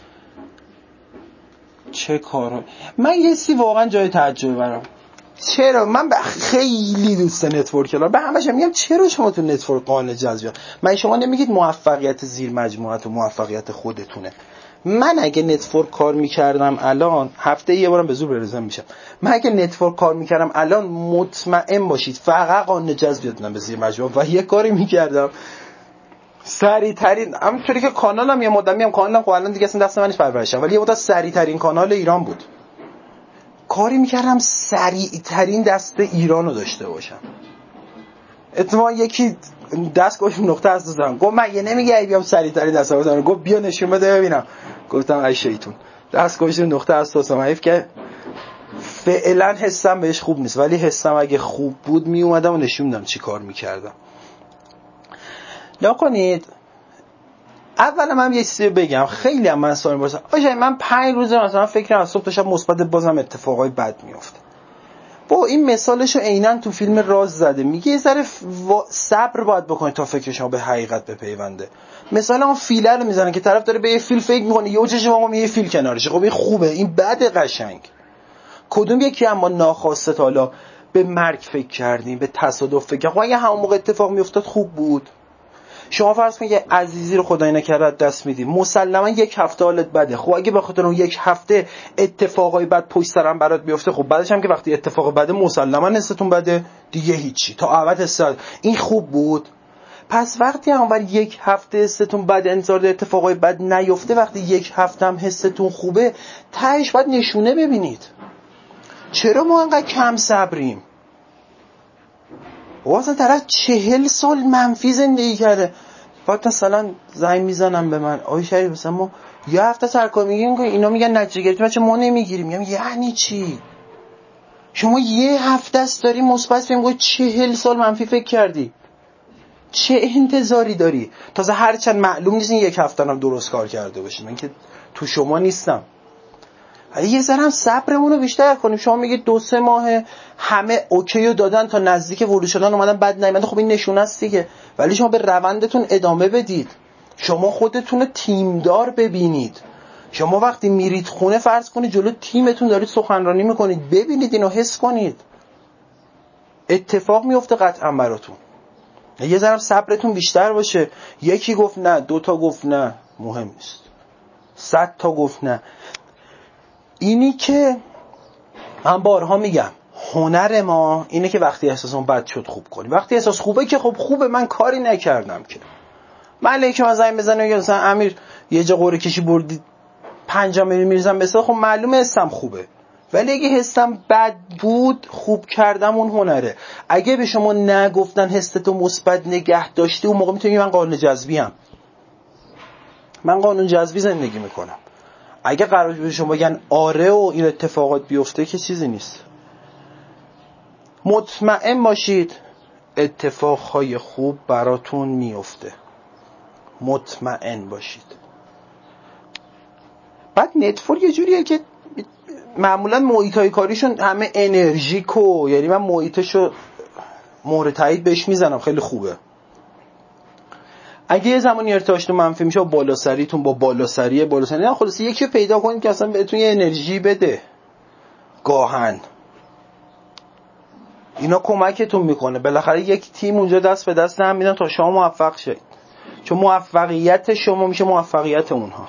چه کارا؟ من یه سی واقعا جای تعجب برام. چرا من خیلی دوست نتورکرام به همش میگم چرا شما تو نتورک قانون جذب، من شما نمیگید موفقیت زیر مجموعه و موفقیت خودتونه. من اگه نتورک کار میکردم الان هفته یه بارم به زور برزم میشم. من اگه نتورک کار میکردم الان مطمئن باشید فقط قانون جذب یادم به زیر مجموعه و یه کاری میکردم سریع ترین، همونطوری که کانالم یه مدت میام کانالم خب الان دیگه اصلا دست من نیست پرورشم، ولی یه مدت سریع ترین کانال ایران بود. کاری میکردم سریع ترین دست ایران رو داشته باشم. اتفاقا یکی دستگاهش نقطه است دادم، گفت من یه نمیگه ای بیام سریع ترین دست بزنم، گفت بیا نشون بده ببینم. گفتم ای شیطون، دستگاهش نقطه است دادم. حیف که فعلا حسم بهش خوب نیست، ولی حسم اگه خوب بود می اومدم و نشون میدم چی کار میکردم. نکنید اولا من یه چیزی بگم، خیلی هم من سوال می‌پرسن آجا من پنج روزه مثلا فکرم از صبح تا شب مثبت بازم اتفاقای بد میفته. با این مثالشو عیناً تو فیلم راز زده، میگه یه ذره صبر باید بکنید تا فکر شما به حقیقت بپیونده. مثلا اون فیله رو میزنه که طرف داره به یه فیل فکر میکنه، یهو چشم ما یه فیل کنارشه، خب این خوبه این بده قشنگ. کدوم یکی اما ناخواسته تا حالا به مرگ فکر کردیم، به تصادف فکر کردیم؟ خب اگه همون موقع اتفاق میافتاد خوب بود. شما فرض کنید یه عزیزی رو خدای نکرده دست میدی، مسلما یک هفته حالت بده. خب اگه به خاطر اون یک هفته اتفاقای بد پشت سرم برات بیفته، خب بعدش هم که وقتی اتفاق بده مسلما حستون بده دیگه، هیچی تا ابد حست. این خوب بود. پس وقتی هم ولی یک هفته حستون بد، انتظار اتفاقای بد نیفته، وقتی یک هفته هم حستون خوبه، تهش باید نشونه ببینید. چرا ما انقدر کم صبریم؟ واسه طرف چهل سال منفی زندگی کرده، بعد مثلا زنگ میزنم به من آی شریف مثلا ما یه هفته سرکار میگیم که اینا میگن نتیجه گرفتیم بچه ما نمیگیریم. میگم یعنی چی؟ شما یه هفته است داری مثبت فکر می‌کنی، چهل سال منفی فکر کردی. چه انتظاری داری؟ تازه هرچند معلوم نیست این یک هفته هم درست کار کرده باشی، من که تو شما نیستم. یه ذره هم صبرمون رو بیشتر کنیم. شما میگید دو سه ماه همه اوکی رو دادن تا نزدیک ورود شدن اومدن بد نیومده، خب این نشونه است دیگه. ولی شما به روندتون ادامه بدید. شما خودتون رو تیمدار ببینید. شما وقتی میرید خونه فرض کنید جلو تیمتون دارید سخنرانی میکنید، ببینید اینو، حس کنید. اتفاق میفته قطعا براتون. یه ذره صبرتون بیشتر باشه. یکی گفت نه، دو تا گفت نه، مهم نیست. صد تا گفت نه. اینی که من بارها میگم هنر ما اینه که وقتی احساسمون بد شد خوب کنیم. وقتی احساس خوبه که خب خوبه، من کاری نکردم که. من که من زنگ بزنم میگم مثلا امیر یه جا قرعه کشی بردید پنجاه میلیون میریزم مثلا، خب معلومه حسم خوبه. ولی اگه حسم بد بود خوب کردم اون هنره. اگه به شما نگفتن حستو مثبت نگه داشتی، اون موقع میتونی من قانون جذبی ام. من قانون جذبی زندگی میکنم. اگه قرار به شما بگن آره و این اتفاقات بیفته که چیزی نیست. مطمئن باشید اتفاقهای خوب براتون میفته. مطمئن باشید. بعد نتفور یه جوریه که معمولا محیطای کاریشون همه انرژیکو، یعنی من محیطشو مورد تایید بهش میزنم، خیلی خوبه. اگه یه زمانی ارتعاشتون منفی میشه با بالاسریتون با بالاسریه بالاسری نه خلاص یکی رو پیدا کنید که اصلا بهتون یه انرژی بده. گاهن اینا کمکتون میکنه. بالاخره یک تیم اونجا دست به دست هم میدن تا شما موفق شید، چون موفقیت شما میشه موفقیت اونها.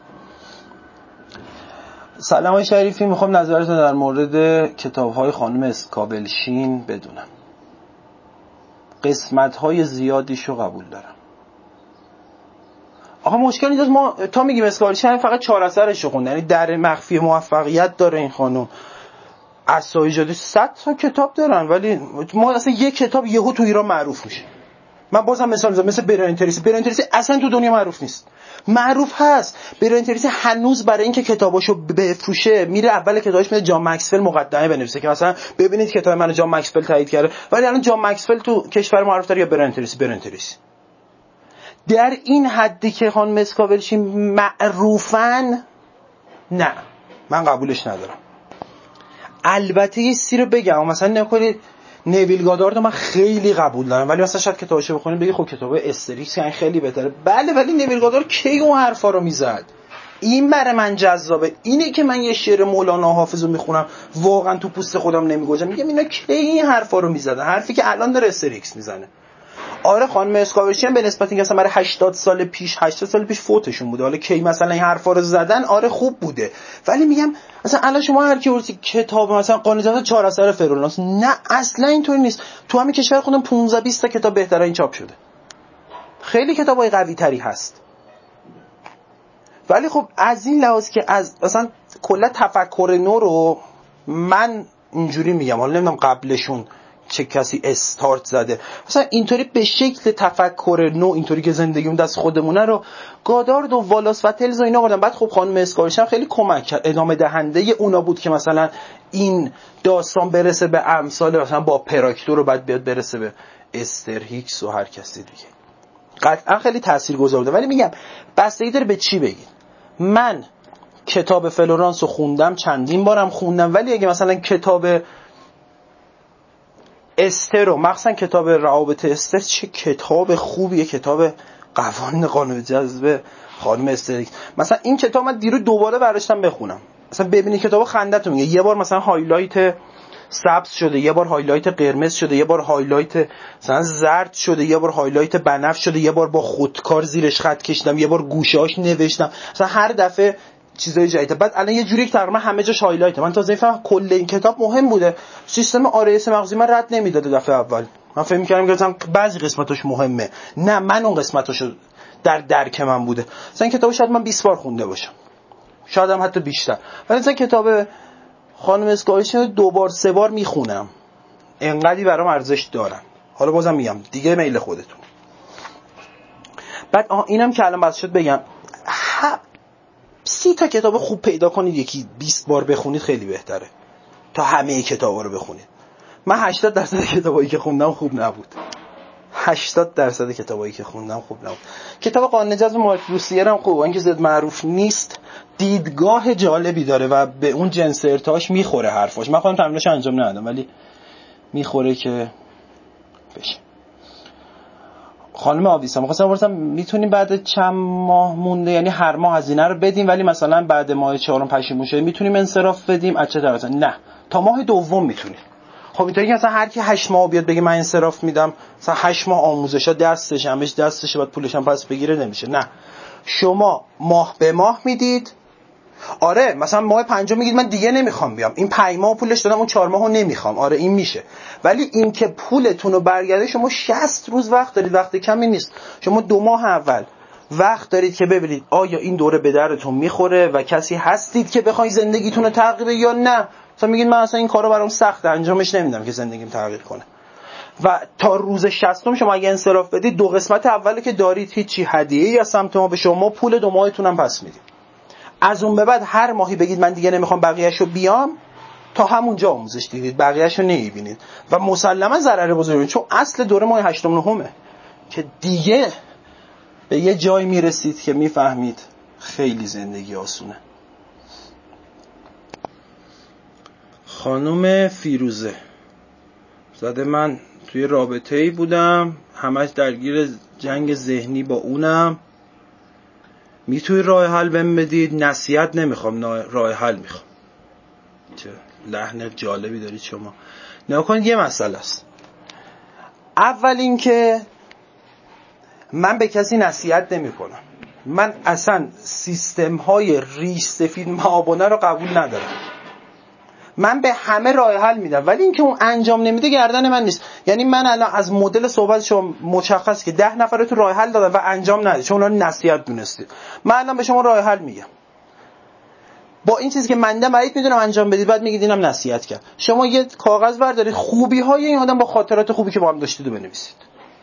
سلام های شریفی، میخوام نظرتون در مورد کتاب‌های خانم اسکابلشین بدونم. قسمت‌های زیادیشو قبول دارم. آقا مشکل اینجاست ما تا میگیم اسکابلشین فقط چهار اثرش رو خوندن، یعنی در مخفی موفقیت داره این خانم، عصای صد تا کتاب دارن، ولی ما اصلا یک کتاب یهو تو ایران معروف میشه. من بازم مثال میزنم مثل برایان تریسی. برایان تریسی اصلا تو دنیا معروف نیست. معروف هست. برایان تریسی هنوز برای اینکه کتاباشو بفروشه میره اول کتابش میره جان مکسول مقدمه بنویسه که مثلا ببینید کتاب منو جان مکسول تایید کرده. ولی الان جان مکسول تو کشور معروف تره یا برایان تریسی؟ برایان تریسی. در این حدی که خانم اسکابلشین معروفن، نه من قبولش ندارم. البته یه چیزی رو بگم، مثلا نکنید نویل گادارد من خیلی قبول دارم، ولی مثلا شاید کتابشو بخونید بگی خب کتاب استریکس یعنی خیلی بهتره. بله، ولی نویل گادارد کی اون حرفا رو میزد؟ این برای من جذابه. اینه که من یه شعر مولانا حافظ رو میخونم واقعا تو پوست خودم نمیگوجم، میگم اینا کی این حرفا رو میزدن؟ حرفی که الان داره استریکس میزنه. آره خانم اسکابلشین به نسبت اینکه مثلا برای هشتاد سال پیش هشتاد سال پیش فوتشون بوده، حالا کی مثلا این حرفا رو زدن، آره خوب بوده. ولی میگم مثلا الان شما هر کی ورسی کتاب مثلا قانون چهار اثر فرولانس، نه اصلا اینطوری نیست. تو همین کشور خودم پانزده بیست تا کتاب بهتر این چاپ شده. خیلی کتابای قوی تری هست. ولی خب از این لحاظ که از مثلا کلا تفکر نو رو من اینجوری میگم، حالا نمیدونم قبلشون چه کسی استارت زده، مثلا اینطوری به شکل تفکر نو اینطوری که زندگیمون دست خودمونه رو گادارد و والاس و تلز و اینا آوردن. بعد خب خانم اسکابلشین خیلی کمک کرد، ادامه دهنده اونا بود که مثلا این داستان برسه به امثال مثلا با پراکتور و بعد بیاد برسه به استر هیکس و هر کسی دیگه. قطعا خیلی تاثیرگذار بوده. ولی میگم بستگی داره به چی بگید. من کتاب فلورانس رو خوندم، چندین بارم خوندم، ولی اگه مثلا کتاب استر رو، مخصوصا کتاب روابط استر، چه کتاب خوبیه، کتاب قوانین قانون جذب خانم استر. مثلا این کتاب من دیرو دوباره برداشتم بخونم، مثلا ببینید کتاب خنده‌تون میگه. یه بار مثلا هایلایت سبز شده، یه بار هایلایت قرمز شده، یه بار هایلایت مثلا زرد شده، یه بار هایلایت بنفش شده، یه بار با خودکار زیرش خط کشیدم، یه بار گوشه‌اش نوشتم، مثلا هر دفعه چیزای جدید. بعد الان یه جوری که تقریبا همه جاش هایلایت. من تازه میفهمم کل این کتاب مهم بوده. سیستم آر اس مغزی من رد نمیداده دفعه اول. من فکر می‌کردم که مثلا بعضی قسمتاش مهمه. نه، من اون قسمتاشو در درک من بوده. مثلا کتابو شاید من بیست بار خونده باشم، شاید هم حتی بیشتر. ولی مثلا کتاب خانم اسکابلشین دو بار سه بار میخونم، انقدی برام ارزش دارن. حالا بازم میگم دیگه میل خودتون. بعد آها اینم که الان بس شد بگم، سی تا کتاب خوب پیدا کنید یکی بیست بار بخونید خیلی بهتره تا همه کتابا رو بخونید. من هشتاد درصد کتابایی که خوندم خوب نبود. هشتاد درصد کتابایی که خوندم خوب نبود. کتاب قانون جذب مارک بروسیر هم خوبه، اینکه زیاد معروف نیست، دیدگاه جالبی داره و به اون جنس ارتعاش میخوره حرفاش. من خودم تمرینش انجام ندادم ولی میخوره که بشه. خانم آویسا می‌خواستم بپرسم میتونیم بعد چند ماه مونده، یعنی هر ماه هزینه رو بدیم ولی مثلا بعد ماه چهارم پشیمون شدیم میتونیم انصراف بدیم؟ از چه طرف؟ نه، تا ماه دوم میتونیم. خب اینطوری که مثلا هر کی هشت ماه بیاد بگه من انصراف میدم، مثلا هشت ماه آموزشا دستش همش دستش بعد پولش هم پس بگیره، نمیشه. نه، شما ماه به ماه میدید. آره مثلا ماه پنجم میگید من دیگه نمیخوام بیام، این پنج ماه پولش دادم اون چهار ماهو نمیخوام. آره این میشه. ولی این که پولتون رو برگرده، شما شصت روز وقت دارید، وقت کمی نیست. شما دو ماه اول وقت دارید که ببینید آیا این دوره به درتون میخوره و کسی هستید که بخواید زندگیتون رو تغییر یا نه. مثلا میگید من اصلا این کارو برام سخته انجامش نمیدم که زندگیم تغییر کنه. و تا روز شصتم شما اگه انصراف بدید، دو قسمت اولی که دارید هیچی، هدیه یا سمت ما به شما، پول دو ماهتون هم پس میدیم. از اون به بعد هر ماهی بگید من دیگه نمیخوام بقیه‌شو بیام، تا همونجا آموزش دیدید، بقیه‌شو نمیبینید و مسلما ضرر بزرگه، چون اصل دوره ماه هشتم نهمه که دیگه به یه جای میرسید که میفهمید خیلی زندگی آسونه. خانم فیروزه زده من توی رابطه‌ای بودم، همش درگیر جنگ ذهنی با اونم، میتونی راه حل بهم بدید؟ نصیحت نمیخوام، راه حل میخوام. چه لحن جالبی دارید شما. نگاه کنید یه مسئله است. اول این که من به کسی نصیحت نمی کنم. من اصلا سیستم های ریش سفید معابانه رو قبول ندارم. من به همه راه حل میدم ولی اینکه اون انجام نمیده گردن من نیست. یعنی من الان از مدل صحبت شما مشخص که ده نفر تو راه حل دادن و انجام ندید، چون اونا نصیحت دونستید. من الان به شما راه حل میگم با این چیزی که منده بعید میدونم انجام بدید، بعد میگید اینم نصیحت کرد. شما یه کاغذ بردارید، خوبی های این آدم با خاطرات خوبی که با هم داشتید رو بنویسید.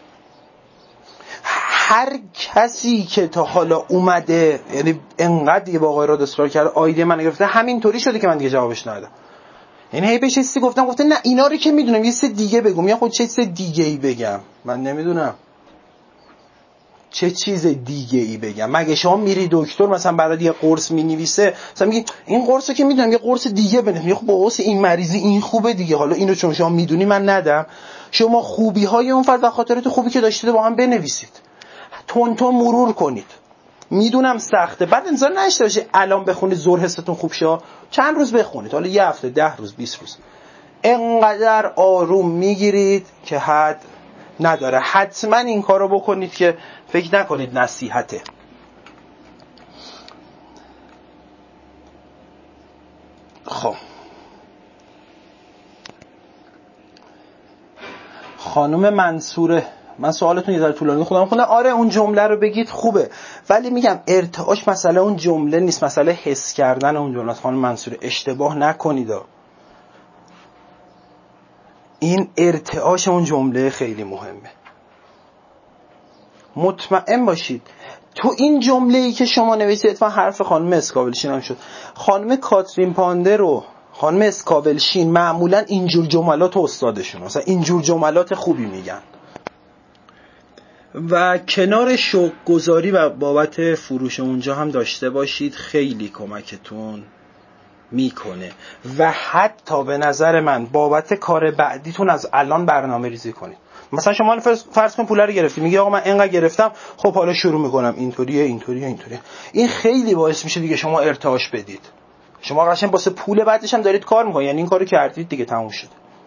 هر کسی که تا حالا اومده، یعنی انقدر دیگه با آقای راد اصرار کرده آیدی من گرفته، همینطوری شده که من دیگه جوابش ندادم. یعنی هی بهش چیزی گفتم، گفته نه اینا رو که میدونم، یه چیز دیگه بگم. یا خود چه چیز دیگه ای بگم؟ من نمیدونم چه چیز دیگه ای بگم. مگه شما میری دکتر مثلا برات یه قرص مینویسه، مثلا میگی این قرصو که میدونم یه قرص دیگه بده، میگه خب واسه این مریضی این خوبه دیگه، حالا اینو چون شما میدونی من ندم. شما خوبی های اون فرد و خاطرات خوبی که داشتید با هم بنویسید، تون تون مرور کنید. میدونم سخته، بعد انتظار نشته باشید الان بخونید زور حستون خوب شه. چند روز بخونید، حالا یه هفته، ده روز، بیست روز، انقدر آروم میگیرید که حد نداره. حتما این کارو بکنید که فکر نکنید نصیحته. خب خانم منصوره، من سوالتون یه ذره طولانی خودم خوندم. آره اون جمله رو بگید خوبه، ولی میگم ارتعاش مسئله اون جمله نیست، مسئله حس کردن اون جمله. خانم منصوره اشتباه نکنید، این ارتعاش اون جمله خیلی مهمه. مطمئن باشید تو این جمله‌ای که شما نوشتید اتفاقا حرف خانم اسکابلشین هم شد. خانم کاترین پاندر و خانم اسکابلشین معمولا اینجور جملات استادشون، مثلا اینجور جملات خوبی میگن. و کنار شوق گذاری و بابت فروش اونجا هم داشته باشید، خیلی کمکتون میکنه. و حتی به نظر من بابت کار بعدیتون از الان برنامه ریزی کنید. مثلا شما فرض کن پول رو گرفتی، میگی آقا من اینقدر گرفتم، خب حالا شروع میکنم اینطوریه اینطوریه اینطوریه. این خیلی باعث میشه دیگه شما ارتعاش بدید. شما قشنگ واسه پول بعدش هم دارید کار میکنید، یعنی این کارو کردید دیگه، تموم شد.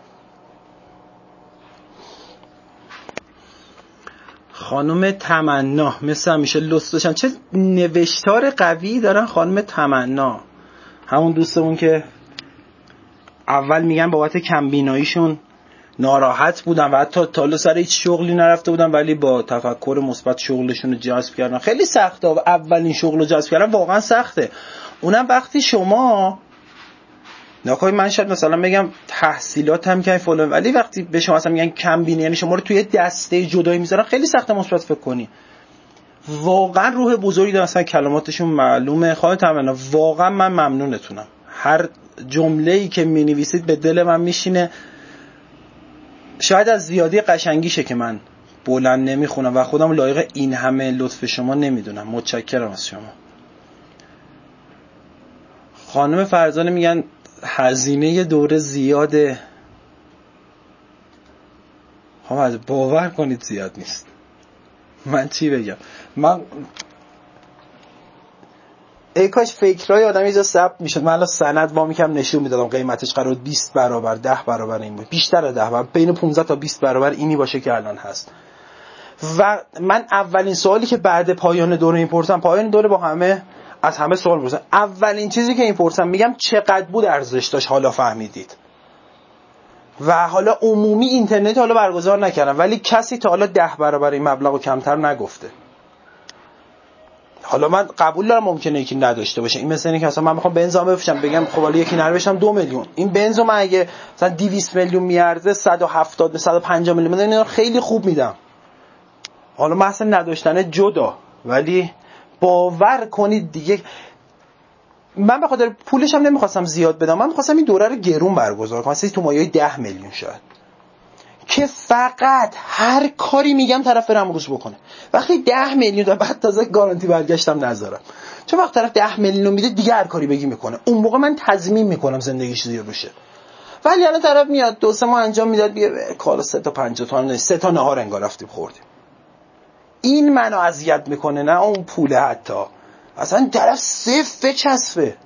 خانم تمنا مثل همیشه لست داشتن، چه نوشتار قوی دارن خانم تمنا. همون دوستمون که اول میگن بابت کمبیناییشون ناراحت بودن و حتی تا سر هیچ شغلی نرفته بودن، ولی با تفکر مثبت شغلشون رو جذب کردن. خیلی سخته و اولین شغل رو جذب کردن واقعا سخته. اونم وقتی شما نکنی، من شاید مثلا بگم تحصیلات هم که فلان، ولی وقتی به شما مثلا میگن کمبینی، یعنی شما رو توی دسته جدایی میذارن، خیلی سخته مثبت فکر کنی. واقعا روح بزرگی دارن، مثلا کلماتشون معلومه. خانم تمنا واقعا من ممنونتونم، هر جمله‌ای که می‌نویسید به دل من میشینه. شاید از زیادی قشنگیشه که من بلند نمیخونم و خودم لایق این همه لطف شما نمیدونم. متشکرم از شما. خانم فرزانه میگن هزینه دوره زیاده. خب باور کنید زیاد نیست. من چی بگم؟ من ای کاش فکرای آدم یه جا ثبت میشد. من الان سند وا میکردم نشون میدادم قیمتش قرار بیست برابر ده برابر این بود، بیشتر از ده برابر، بین پانزده تا بیست برابر اینی باشه که الان هست. و من اولین سوالی که بعد پایان دوره این پرسم، پایان دوره با همه از همه سوال می‌پرسم، اولین چیزی که این پرسم میگم چقدر بود ارزش داشت حالا فهمیدید. و حالا عمومی اینترنت حالا برگزار نکردم ولی کسی تا حالا ده برابر این مبلغو کمتر نگفته. حالا من قبول دارم ممکنه یکی نداشته باشه. این مثلا اینکه اصلا من میخوام بنزام بفروشم بگم خب حالا یکی نروشم دو میلیون، این بنزو من اگه مثلا دویست میلیون میارزه صد و هفتاد به صد و پنجاه میلیون میدم اینا خیلی خوب میدم. حالا مثلا نداشتنه جدا، ولی باور کنید دیگه من به خاطر پولش هم نمیخواستم زیاد بدم، من میخواستم این دوره رو گرون برگزار کنم، مثلا تو مایه ده میلیون شاید، که فقط هر کاری میگم طرف برم روز بکنه. وقتی ده میلیون تا بعد تازه گارانتی برگشتم نذارم، چون وقت طرف ده میلیون میده دیگه هر کاری بگی میکنه، اون موقع من تضمین میکنم زندگیش زیر بشه. ولی الان طرف میاد دو سه ماه انجام میداد بیا کالا سه تا پنجاه تا سه تا نهار انگار رفتیم خوردیم. این منو اذیت میکنه، نه اون پوله. حتی اصلا طرف صفر چسبه.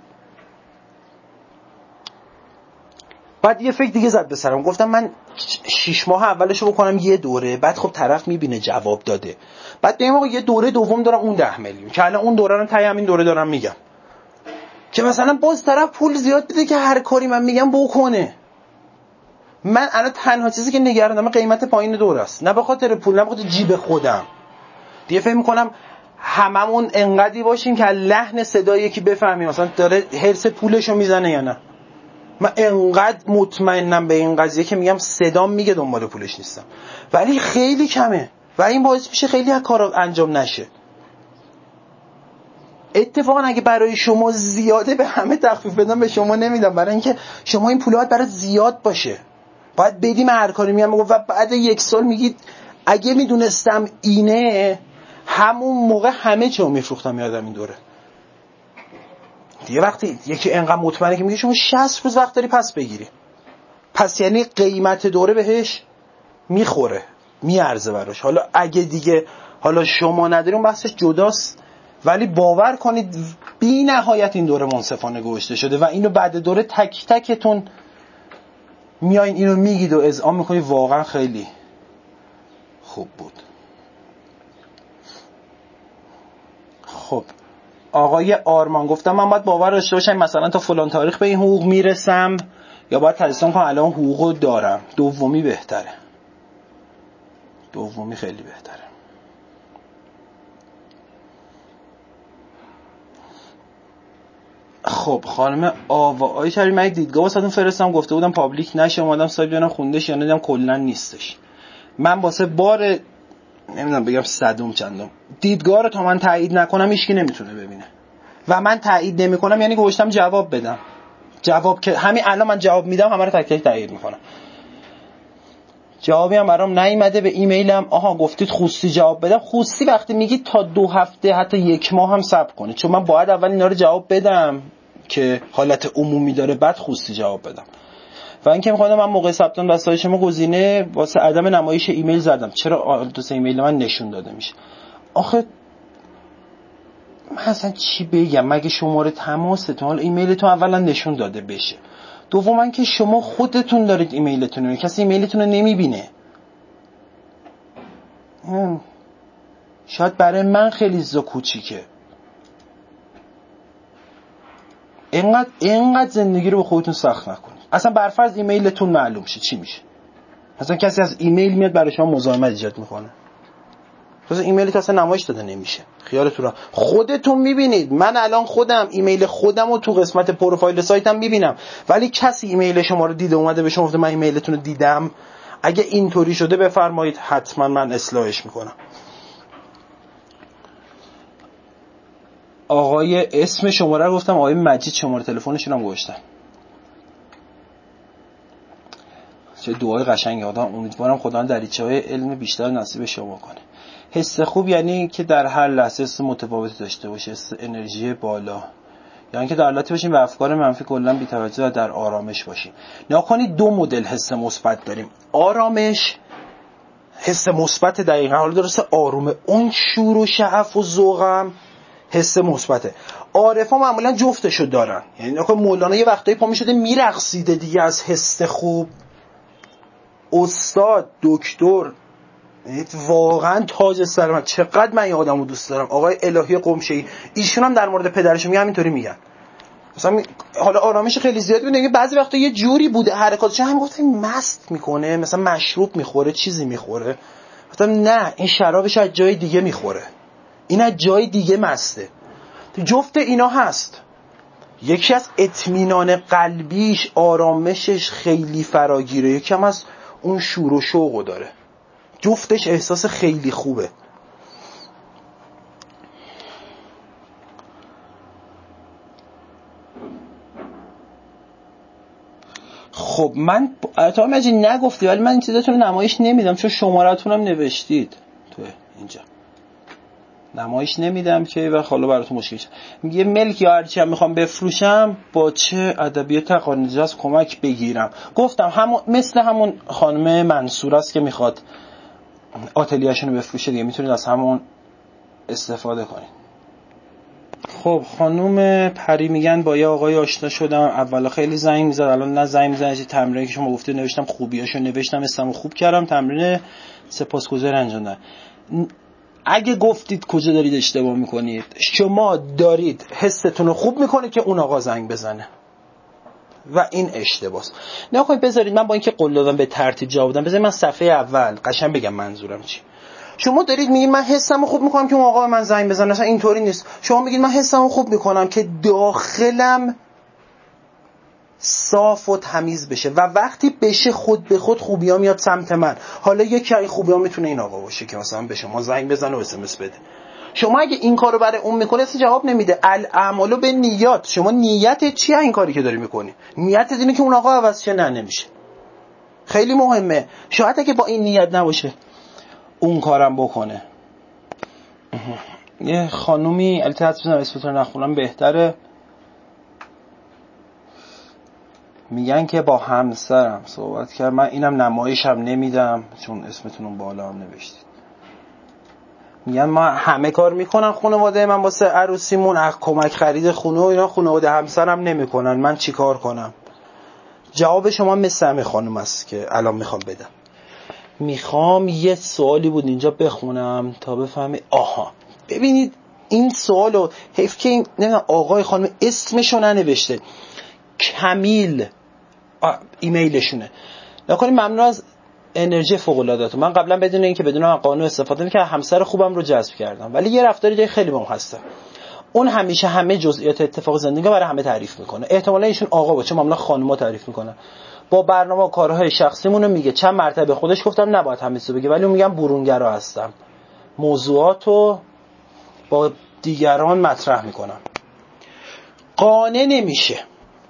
بعد یه فکر دیگه زد به سرم، گفتم من شش ماه اولشو بکنم یه دوره، بعد خب طرف میبینه جواب داده، بعد به موقع یه دوره دوم دارم اون ده میلیون که الان اون دوره رو تای همین دوره دارم میگم که مثلا باز طرف پول زیاد بده که هر کاری من میگم بکنه. من الان تنها چیزی که نگرانم قیمت پایین دوره است، نه به خاطر پول، نه به خاطر جیب خودم. دیگه فکر میکنم هممون انقدی باشیم که لحن صدای یکی بفهمیم مثلا داره هرس پولشو میزنه یا نه. من انقدر مطمئنم به این قضیه که میگم صدام میگه دنبال پولش نیستم، ولی خیلی کمه و این باعث میشه خیلی از کارا انجام نشه. اتفاقا اگه برای شما زیاده به همه تخفیف بدم، به شما نمیدم، برای اینکه شما این پولات برای زیاد باشه باید بدیم هر کاری میگم. و بعد یک سال میگید اگه میدونستم اینه همون موقع همه چیو میفروختم یادم این دوره. دیگه وقتی یکی انقدر مطمئنه که میگه شما شصت روز وقت داری پس بگیری، پس یعنی قیمت دوره بهش میخوره، میارزه براش. حالا اگه دیگه حالا شما نداریم بحثش جداست، ولی باور کنید بی نهایت این دوره منصفانه گوشته شده و اینو بعد دوره تک تکتون میایین اینو میگید و اذعان میکنید واقعا خیلی خوب بود. خب آقای آرمان گفتم من باید باور داشته باشم مثلا تا فلان تاریخ به این حقوق میرسم یا باید تجسم کنم الان حقوقو دارم. دومی بهتره، دومی خیلی بهتره. خب خانم آوا آی شری من دیدگاه واسهتون فرستم، گفته بودم پابلیک نشه، اومدم سایت ببینم خوندش یا نه، دیدم کلا نیستش. من واسه بار نمیدونم بگم صدوم چندم دیدگاه رو تا من تایید نکنم هیچکی نمیتونه ببینه و من تایید نمیکنم یعنی گوشتم جواب بدم. جواب که همین الان من جواب میدم همه رو تک تک تایید میکنم. جوابی هم برام نیومده به ایمیلم آها گفتید خصوصی جواب بدم. خصوصی وقتی میگید تا دو هفته حتی یک ماه هم صبر کنید، چون من باید اول اینا رو جواب بدم که حالت عمومی داره بعد خصوصی جواب بدم. و اینکه میخوام من موقع ثبت نام واسه شما گزینه واسه عدم نمایش ایمیل زدم، چرا آدرس ایمیل من نشون داده میشه؟ آخه من اصلا چی بگم؟ مگه شماره تماستون حالا ایمیلتون اولا نشون داده بشه، دوما که شما خودتون دارید ایمیلتون رو، کسی ایمیلتون رو نمیبینه. شاید برای من خیلی زا کوچیکه. اینقدر اینقدر زندگی رو به خودتون سخت نکنید. اصلا برفرض ایمیلتون معلوم شه چی میشه؟ اصلا کسی از ایمیل میاد برای شما مزاحمت ایجاد میکنه. مثلا ایمیلی که اصلا نمایش داده نمیشه. خیالتون را خودتون میبینید. من الان خودم ایمیل خودم رو تو قسمت پروفایل سایتم میبینم، ولی کسی ایمیل شما رو دیده اومده به شما گفته من ایمیلتون رو دیدم، اگه اینطوری شده بفرمایید حتما من اصلاحش میکنم. آقای اسم شماره رو گفتم، آقای مجید شماره تلفنشون هم گذاشتن. چه دعای قشنگی. آدم امیدوارم خدا دریچه‌های علم بیشتر نصیب شما کنه. حس خوب یعنی که در هر لحظه حس متفاوتی داشته باشه، حس انرژی بالا، یعنی که در حالتی باشیم به افکار منفی کلا بی‌توجه و در آرامش باشیم. ناکنید دو مدل حس مثبت داریم. آرامش حس مثبت دقیقاً، حالا درسته آرومه، اون شور و شعف و ذوقم حس مثبته. عارفا معمولا جفتشو دارن، یعنی ناکن مولانا یه وقتایی پا میشده میرقصیده دیگه از حس خوب. استاد دکتر واقعا تاج سر من، چقدر من این آدمو دوست دارم، آقای الهی قمشه‌ای، ایشون هم در مورد پدرش میگه همینطوری میگن. مثلا حالا آرامش خیلی زیاد میده، بعضی وقتا یه جوری بوده حرکاتش هم گفتن مست میکنه، مثلا مشروب میخوره، چیزی میخوره، گفتم نه این شرابش از جای دیگه میخوره، این از جای دیگه مسته. جفت اینا هست. یکی از اطمینان قلبیش، آرامشش خیلی فراگیره، یکی هم از اون شور و شوقو داره. جفتش احساس خیلی خوبه. خب من تا مجید نگفتی ولی من این چیزاتون رو نمایش نمیدم چون شماره‌تونم نوشتید تو اینجا. نمایش نمیدم که و حالا براتون مشکل شه. میگه ملک یا هرچی هم میخوام بفروشم با چه ادبیات قانونی از کمک بگیرم. گفتم همون مثل همون خانم منصور است که میخواد آتلیه‌شون رو بفروشه دیگه، میتونید از همون استفاده کنید. خب خانم پری میگن با یه آقای آشنا شدم، اولا خیلی زنگ میزد، الان نه زنگ میزنه. چه تمرینی که شما گفتید نوشتم، خوبیاشو نوشتم، استمو خوب کردم، تمرین سپاسگزار انجام دادم. اگه گفتید کجا دارید اشتباه میکنید، شما دارید حستون رو خوب میکنه که اون آقا زنگ بزنه و این اشتباهه. نه خب بذارید من با اینکه قول دادم به ترتیب جواب بدم، بذارید من صفحه اول قشنگ بگم منظورم چی. شما دارید میگید من حسمو خوب میکنم که اون آقا من زنگ بزنه، اصلا اینطوری نیست. شما میگید من حسمو خوب میکنم که داخلم صاف و تمیز بشه و وقتی بشه خود به خود خوبی‌ها میاد سمت من. حالا یکی از خوبی‌ها میتونه این آقا باشه که مثلا به شما زنگ بزنه و اس ام اس بده. شما اگه این کارو برای اون میکنه اصلا جواب نمیده. الاعمال بالنیات، شما نیتت چیه این کاری که داری میکنی؟ نیتت اینه که اون آقا عوض شه؟ نه نمیشه. خیلی مهمه. شاید اگه با این نیت نباشه اون کارم بکنه. یه خانومی البته حدس بزنم اسمتون نخونم بهتره، میگن که با همسرم صحبت کرد، من اینم نمایشم نمیدم چون اسمتون اون بالا هم نوشتید. میگن ما همه کار میکنن خانواده من واسه عروسیمون، کمک خرید خونه و اینا خانواده همسرم نمیکنن، من چیکار کنم؟ جواب شما مثل همه خانم است که الان میخوام بدم. میخوام یه سوالی بود اینجا بخونم تا بفهمی. آها ببینید این سوالو حیف که این نه آقای خانم اسمشو ننوشته، کمیل ایمیلشونه. نکنید ممنون از انرژی فوق العاده‌تون. من قبلا بدون اینکه بدون قانون استفاده می‌کردم همسر خوبم رو جذب کردم، ولی یه رفتاری دیگه خیلی بهم هست. اون همیشه همه جزئیات اتفاق زندگی برای همه تعریف میکنه. احتمالاً ایشون آقا باشه، معمولا خانم‌ها تعریف میکنن. با برنامه و کارهای شخصیمون رو میگه. چند مرتبه خودش گفتم نباید همه چیزو بگه، ولی اون میگم برونگرا هستم. موضوعاتو با دیگران مطرح میکنم. قانع نمیشه.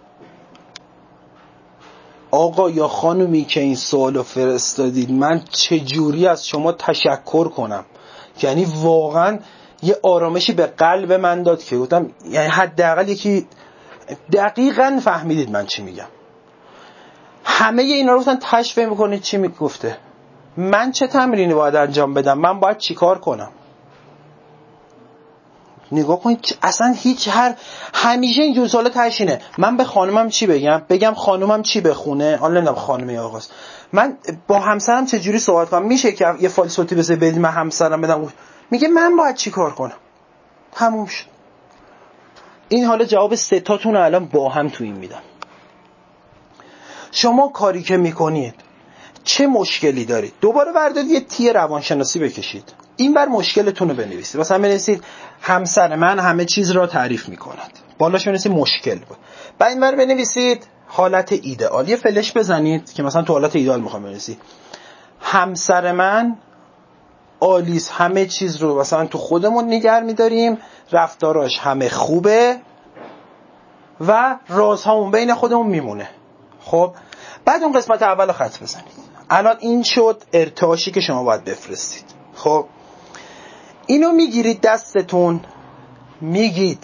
آقا یا خانومی که این سوالو فرستادید، من چجوری از شما تشکر کنم؟ یعنی واقعا یه آرامشی به قلب من داد که گفتم یعنی حداقل یکی دقیقاً فهمیدید من چی میگم. همه اینا رو گفتن تشویق میکنید چی میگفته؟ من چه تمرینی باید انجام بدم؟ من باید چیکار کنم؟ نگاه کنید اصلا هیچ هر همیشه این جور سوالا تشینه. من به خانومم چی بگم؟ بگم خانومم چی بخونه؟ حالا نمیدونم خانم یا آقاست. من با همسرم چه جوری صحبت کنم؟ میشه که یه فایل صوتی بزنی بدید من همسرم بدم میگه من باید چی کار کنم؟ تموم شد. این حالا جواب سه تاتون رو الان با هم تو این میدم. شما کاری که میکنید چه مشکلی دارید؟ دوباره بردارید یه تی روانشناسی بکشید. این بر مشکلتون رو بنویسید. مثلا بنویسید همسر من همه چیز را تعریف میکند. بالاش بنویسید مشکل بود. بعد این بر بنویسید حالت ایدئال. یه فلش بزنید که مثلا تو حالت ایدئال میخوام بنویسید همسر من آلیس، همه چیز رو مثلا تو خودمون نگه می‌داریم، رفتاراش همه خوبه و رازهامون بین خودمون میمونه. خب بعد اون قسمت اول خط بزنید. الان این شد ارتعاشی که شما باید بفرستید. خب اینو میگیرید دستتون، میگید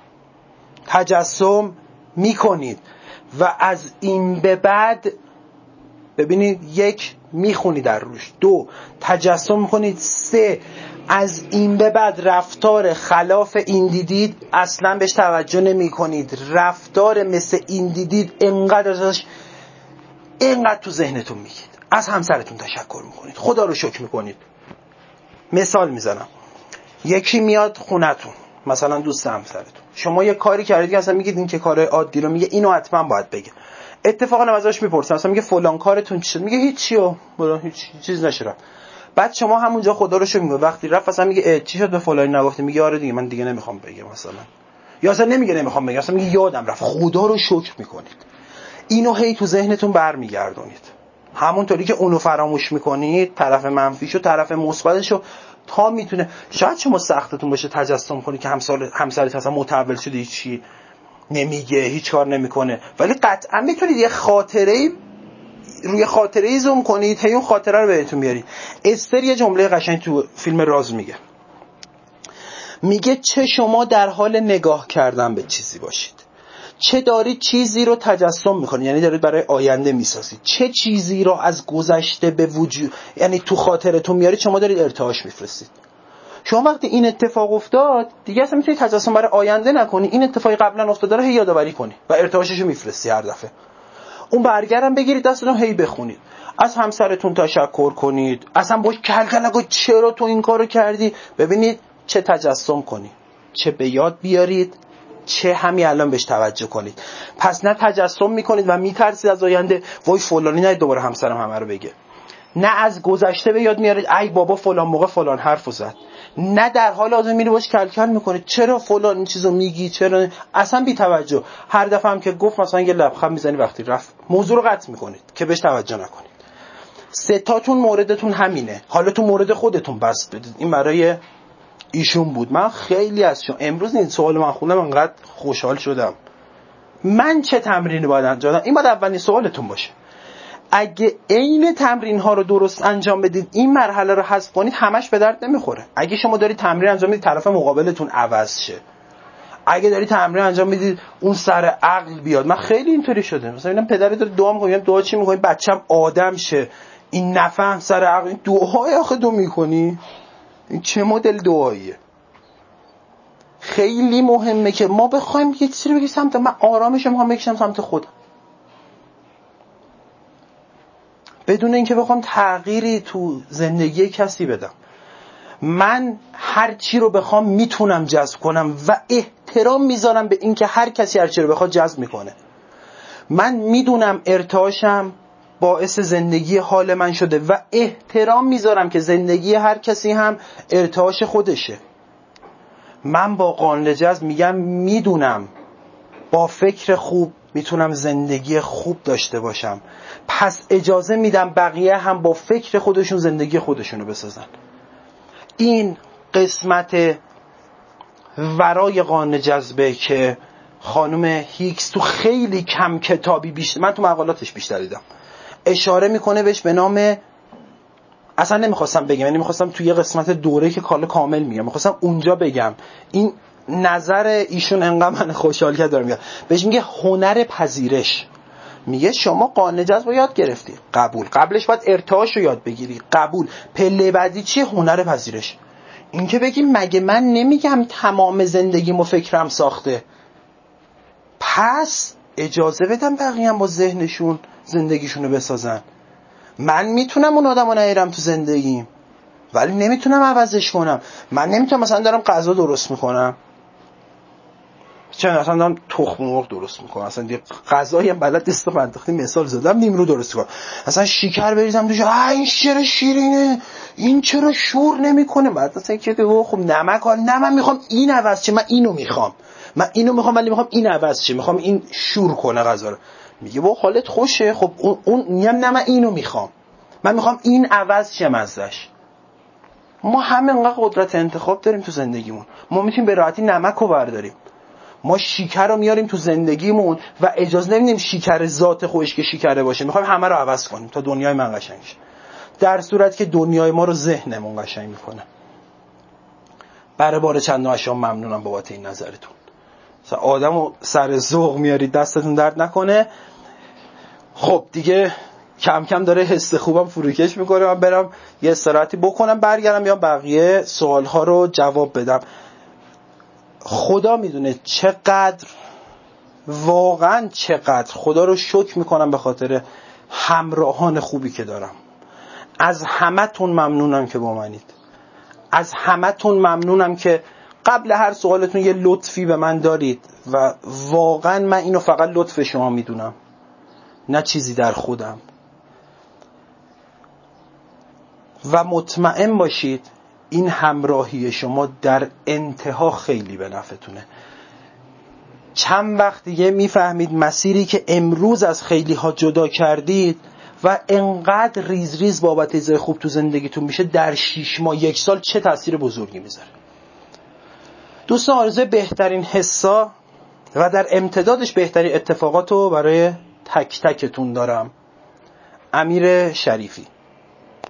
تجسم میکنید و از این به بعد ببینید، یک میخونید در روش، دو تجسم میکنید، سه از این به بعد رفتار خلاف این دیدید اصلا بهش توجه نمی کنید. رفتار مثل این دیدید انقدر ازش انقدر تو ذهنتون میگید. از همسرتون تشکر میکنید، خدا رو شکر میکنید. مثال میزنم، یکی میاد خونتون، مثلا دوست همسرتون، شما یه کاری کردید که اصلا میگید این که کار عادی رو میگه، اینو حتما باید بگه. اتفاقا ازش میپرسن، مثلا میگه فلان کارتون چی شد، میگه هیچیو، برو هیچ چیز نشد. بعد شما همونجا خدا رو شکر میگه، وقتی رفت مثلا میگه چی شد به فلانی نگفتی، میگه آره دیگه من دیگه نمیخوام بگم مثلا، یا اصلا نمیگه نمیخوام بگم، اصلا میگه یادم رفت. خدا رو شکر میکنید. اینو هی تو ذهنتون برمیگردونید، همونطوری که اونو فراموش میکنید طرف منفیشو طرف مثبتشو تا میتونه. شاید شما سختتون باشه تجسم کنید که همسر همسرت اصلا متحول شده، هیچی نمیگه، هیچ کار نمیکنه، ولی قطعا میتونید یه خاطره روی خاطره زوم کنید، هی اون خاطره رو بهتون بیارید. استر یه جمله قشنگ تو فیلم راز میگه، میگه چه شما در حال نگاه کردن به چیزی باشید، چه دارید چیزی رو تجسم میکنید، یعنی دارید برای آینده میسازید، چه چیزی رو از گذشته به وجود، یعنی تو خاطرتون میارید، شما دارید ارتعاش میفرستید. شما وقتی این اتفاق افتاد دیگه اصلا میتونید تجسم برای آینده نکنی، این اتفاقی قبلا افتاده رو هی یادآوری کنی و ارتعاشش رو میفرستی هر دفعه. اون برگرم بگیرید دستتون هی بخونید، از همسرتون تشکر کنید، اصلا باش کل کل نگو چرا تو این کارو کردی. ببینید چه تجسم کنی، چه به یاد بیارید، چه همین الان بهش توجه کنید. پس نه تجسم میکنید و میترسید از آینده، وای فلانی نه دوباره همسرم همه رو بگه، نه از گذشته به یاد میارید ای بابا فلان موقع فلان حرفو زد، نه در حال حاضر میری باش کل کل میکنید چرا فلان این چیزو میگی، چرا اصلا بی توجه. هر دفعه هم که گفت مثلا یه لبخند میزنی وقتی رفت، موضوع رو قطع میکنید که بهش توجه نکنید. سه تاتون موردتون همینه، حالا تو مورد خودتون بس بدید. این برای ایشون بود. من خیلی از شما امروز این سوال من خوندم انقدر خوشحال شدم. من چه تمرینی باید انجام بدم؟ این باید اولین سوالتون باشه. اگه عین تمرین ها رو درست انجام بدید، این مرحله رو حذف کنید، همش به درد نمیخوره. اگه شما دارید تمرین انجام میدید طرف مقابلتون عوض شه، اگه دارید تمرین انجام میدید اون سر عقل بیاد. من خیلی اینطوری شده، مثلا ببینم پدری داره دعا میکنه، دعا چی میکنی؟ بچه‌م آدم شه. این نفهم سر عقل، این دعای آخه دو میکنی؟ این چه مدل دعاییه؟ خیلی مهمه که ما بخوایم یه چیزی رو بگیم سمت من، آرامش میخوام بکشم سمت خودم، بدون اینکه بخوام تغییری تو زندگی کسی بدم. من هر چی رو بخوام میتونم جذب کنم و احترام میذارم به اینکه هر کسی هر چی رو بخواد جذب میکنه. من میدونم ارتعاشم باعث زندگی حال من شده و احترام میذارم که زندگی هر کسی هم ارتعاش خودشه. من با قانون جذب میگم میدونم با فکر خوب میتونم زندگی خوب داشته باشم، پس اجازه میدم بقیه هم با فکر خودشون زندگی خودشونو بسازن. این قسمت ورای قانون جذبه که خانم هیکس تو خیلی کم کتابی بیشتر، من تو مقالاتش بیشتر دیدم، اشاره میکنه بهش به نام، اصلا نمیخواستم بگم، یعنی میخواستم توی یه قسمت دوره که کامل کامل میگم، میخواستم اونجا بگم. این نظر ایشون انقدر من خوشحال کرد دارم میگم، بهش میگه هنر پذیرش. میگه شما قانون جذب رو یاد گرفتی، قبول، قبلش باید ارتعاش رو یاد بگیری، قبول، پله بعدی چیه؟ هنر پذیرش. این که بگی مگه من نمیگم تمام زندگیمو فکرم ساخته، پس اجازه بدم بقیه هم با ذهنشون زندگیشونو بسازن. من میتونم اون آدمو نیارم تو زندگیم ولی نمیتونم عوضش کنم. من نمیتونم مثلا دارم غذا درست میکنم، چه مثلا دارم تخم مرغ درست میکنم، مثلا یه غذایی هم بلد نیستم، منطقی مثال زدم، نیمرو درست کنم، مثلا شکر بریزم توش، آ این چرا شیرینه، این چرا شور نمیکنه، بعد مثلا که خب نمک ها، نه من میخوام این عوض شه، من اینو میخوام، من اینو میخوام ولی میخوام این عوض شه، میخوام این شور کنه غذا رو. میگه با حالت خوشه، خب اون اون میگم نه من اینو میخوام، من میخوام این عوض شه مزهش. ما همه انقدر قدرت انتخاب داریم تو زندگیمون، ما میتونیم به راحتی نمک رو برداریم، ما شیکر رو میاریم تو زندگیمون و اجازه نمیدیم شیکر ذات خودش که شیکره باشه، میخوایم همه رو عوض کنیم تا دنیای من قشنگ شه، در صورتی که دنیای ما رو ذهنمون قشنگ میکنه. برای بار چند نوعشان ممنونم بابت این نظرتون. مثلا آدمو سر ذوق میارید، دستتون درد نکنه. خب دیگه کم کم داره حس خوبم فروکش میکنه، من برم یه استراحتی بکنم برگردم یا بقیه سوالها رو جواب بدم. خدا میدونه چقدر، واقعا چقدر خدا رو شکر میکنم به خاطر همراهان خوبی که دارم. از همتون ممنونم که با منید، از همتون ممنونم که قبل هر سوالتون یه لطفی به من دارید و واقعا من اینو فقط لطف شما میدونم، نه چیزی در خودم. و مطمئن باشید این همراهی شما در انتها خیلی به نفعتونه. چند وقت دیگه میفهمید مسیری که امروز از خیلی ها جدا کردید و انقدر ریز ریز بابت چیزای خوب تو زندگیتون میشه، در شیش ماه یک سال چه تأثیر بزرگی میذاره. دوستان آرزوی بهترین حسا و در امتدادش بهترین اتفاقات رو برای تک تکتون دارم. امیر شریفی.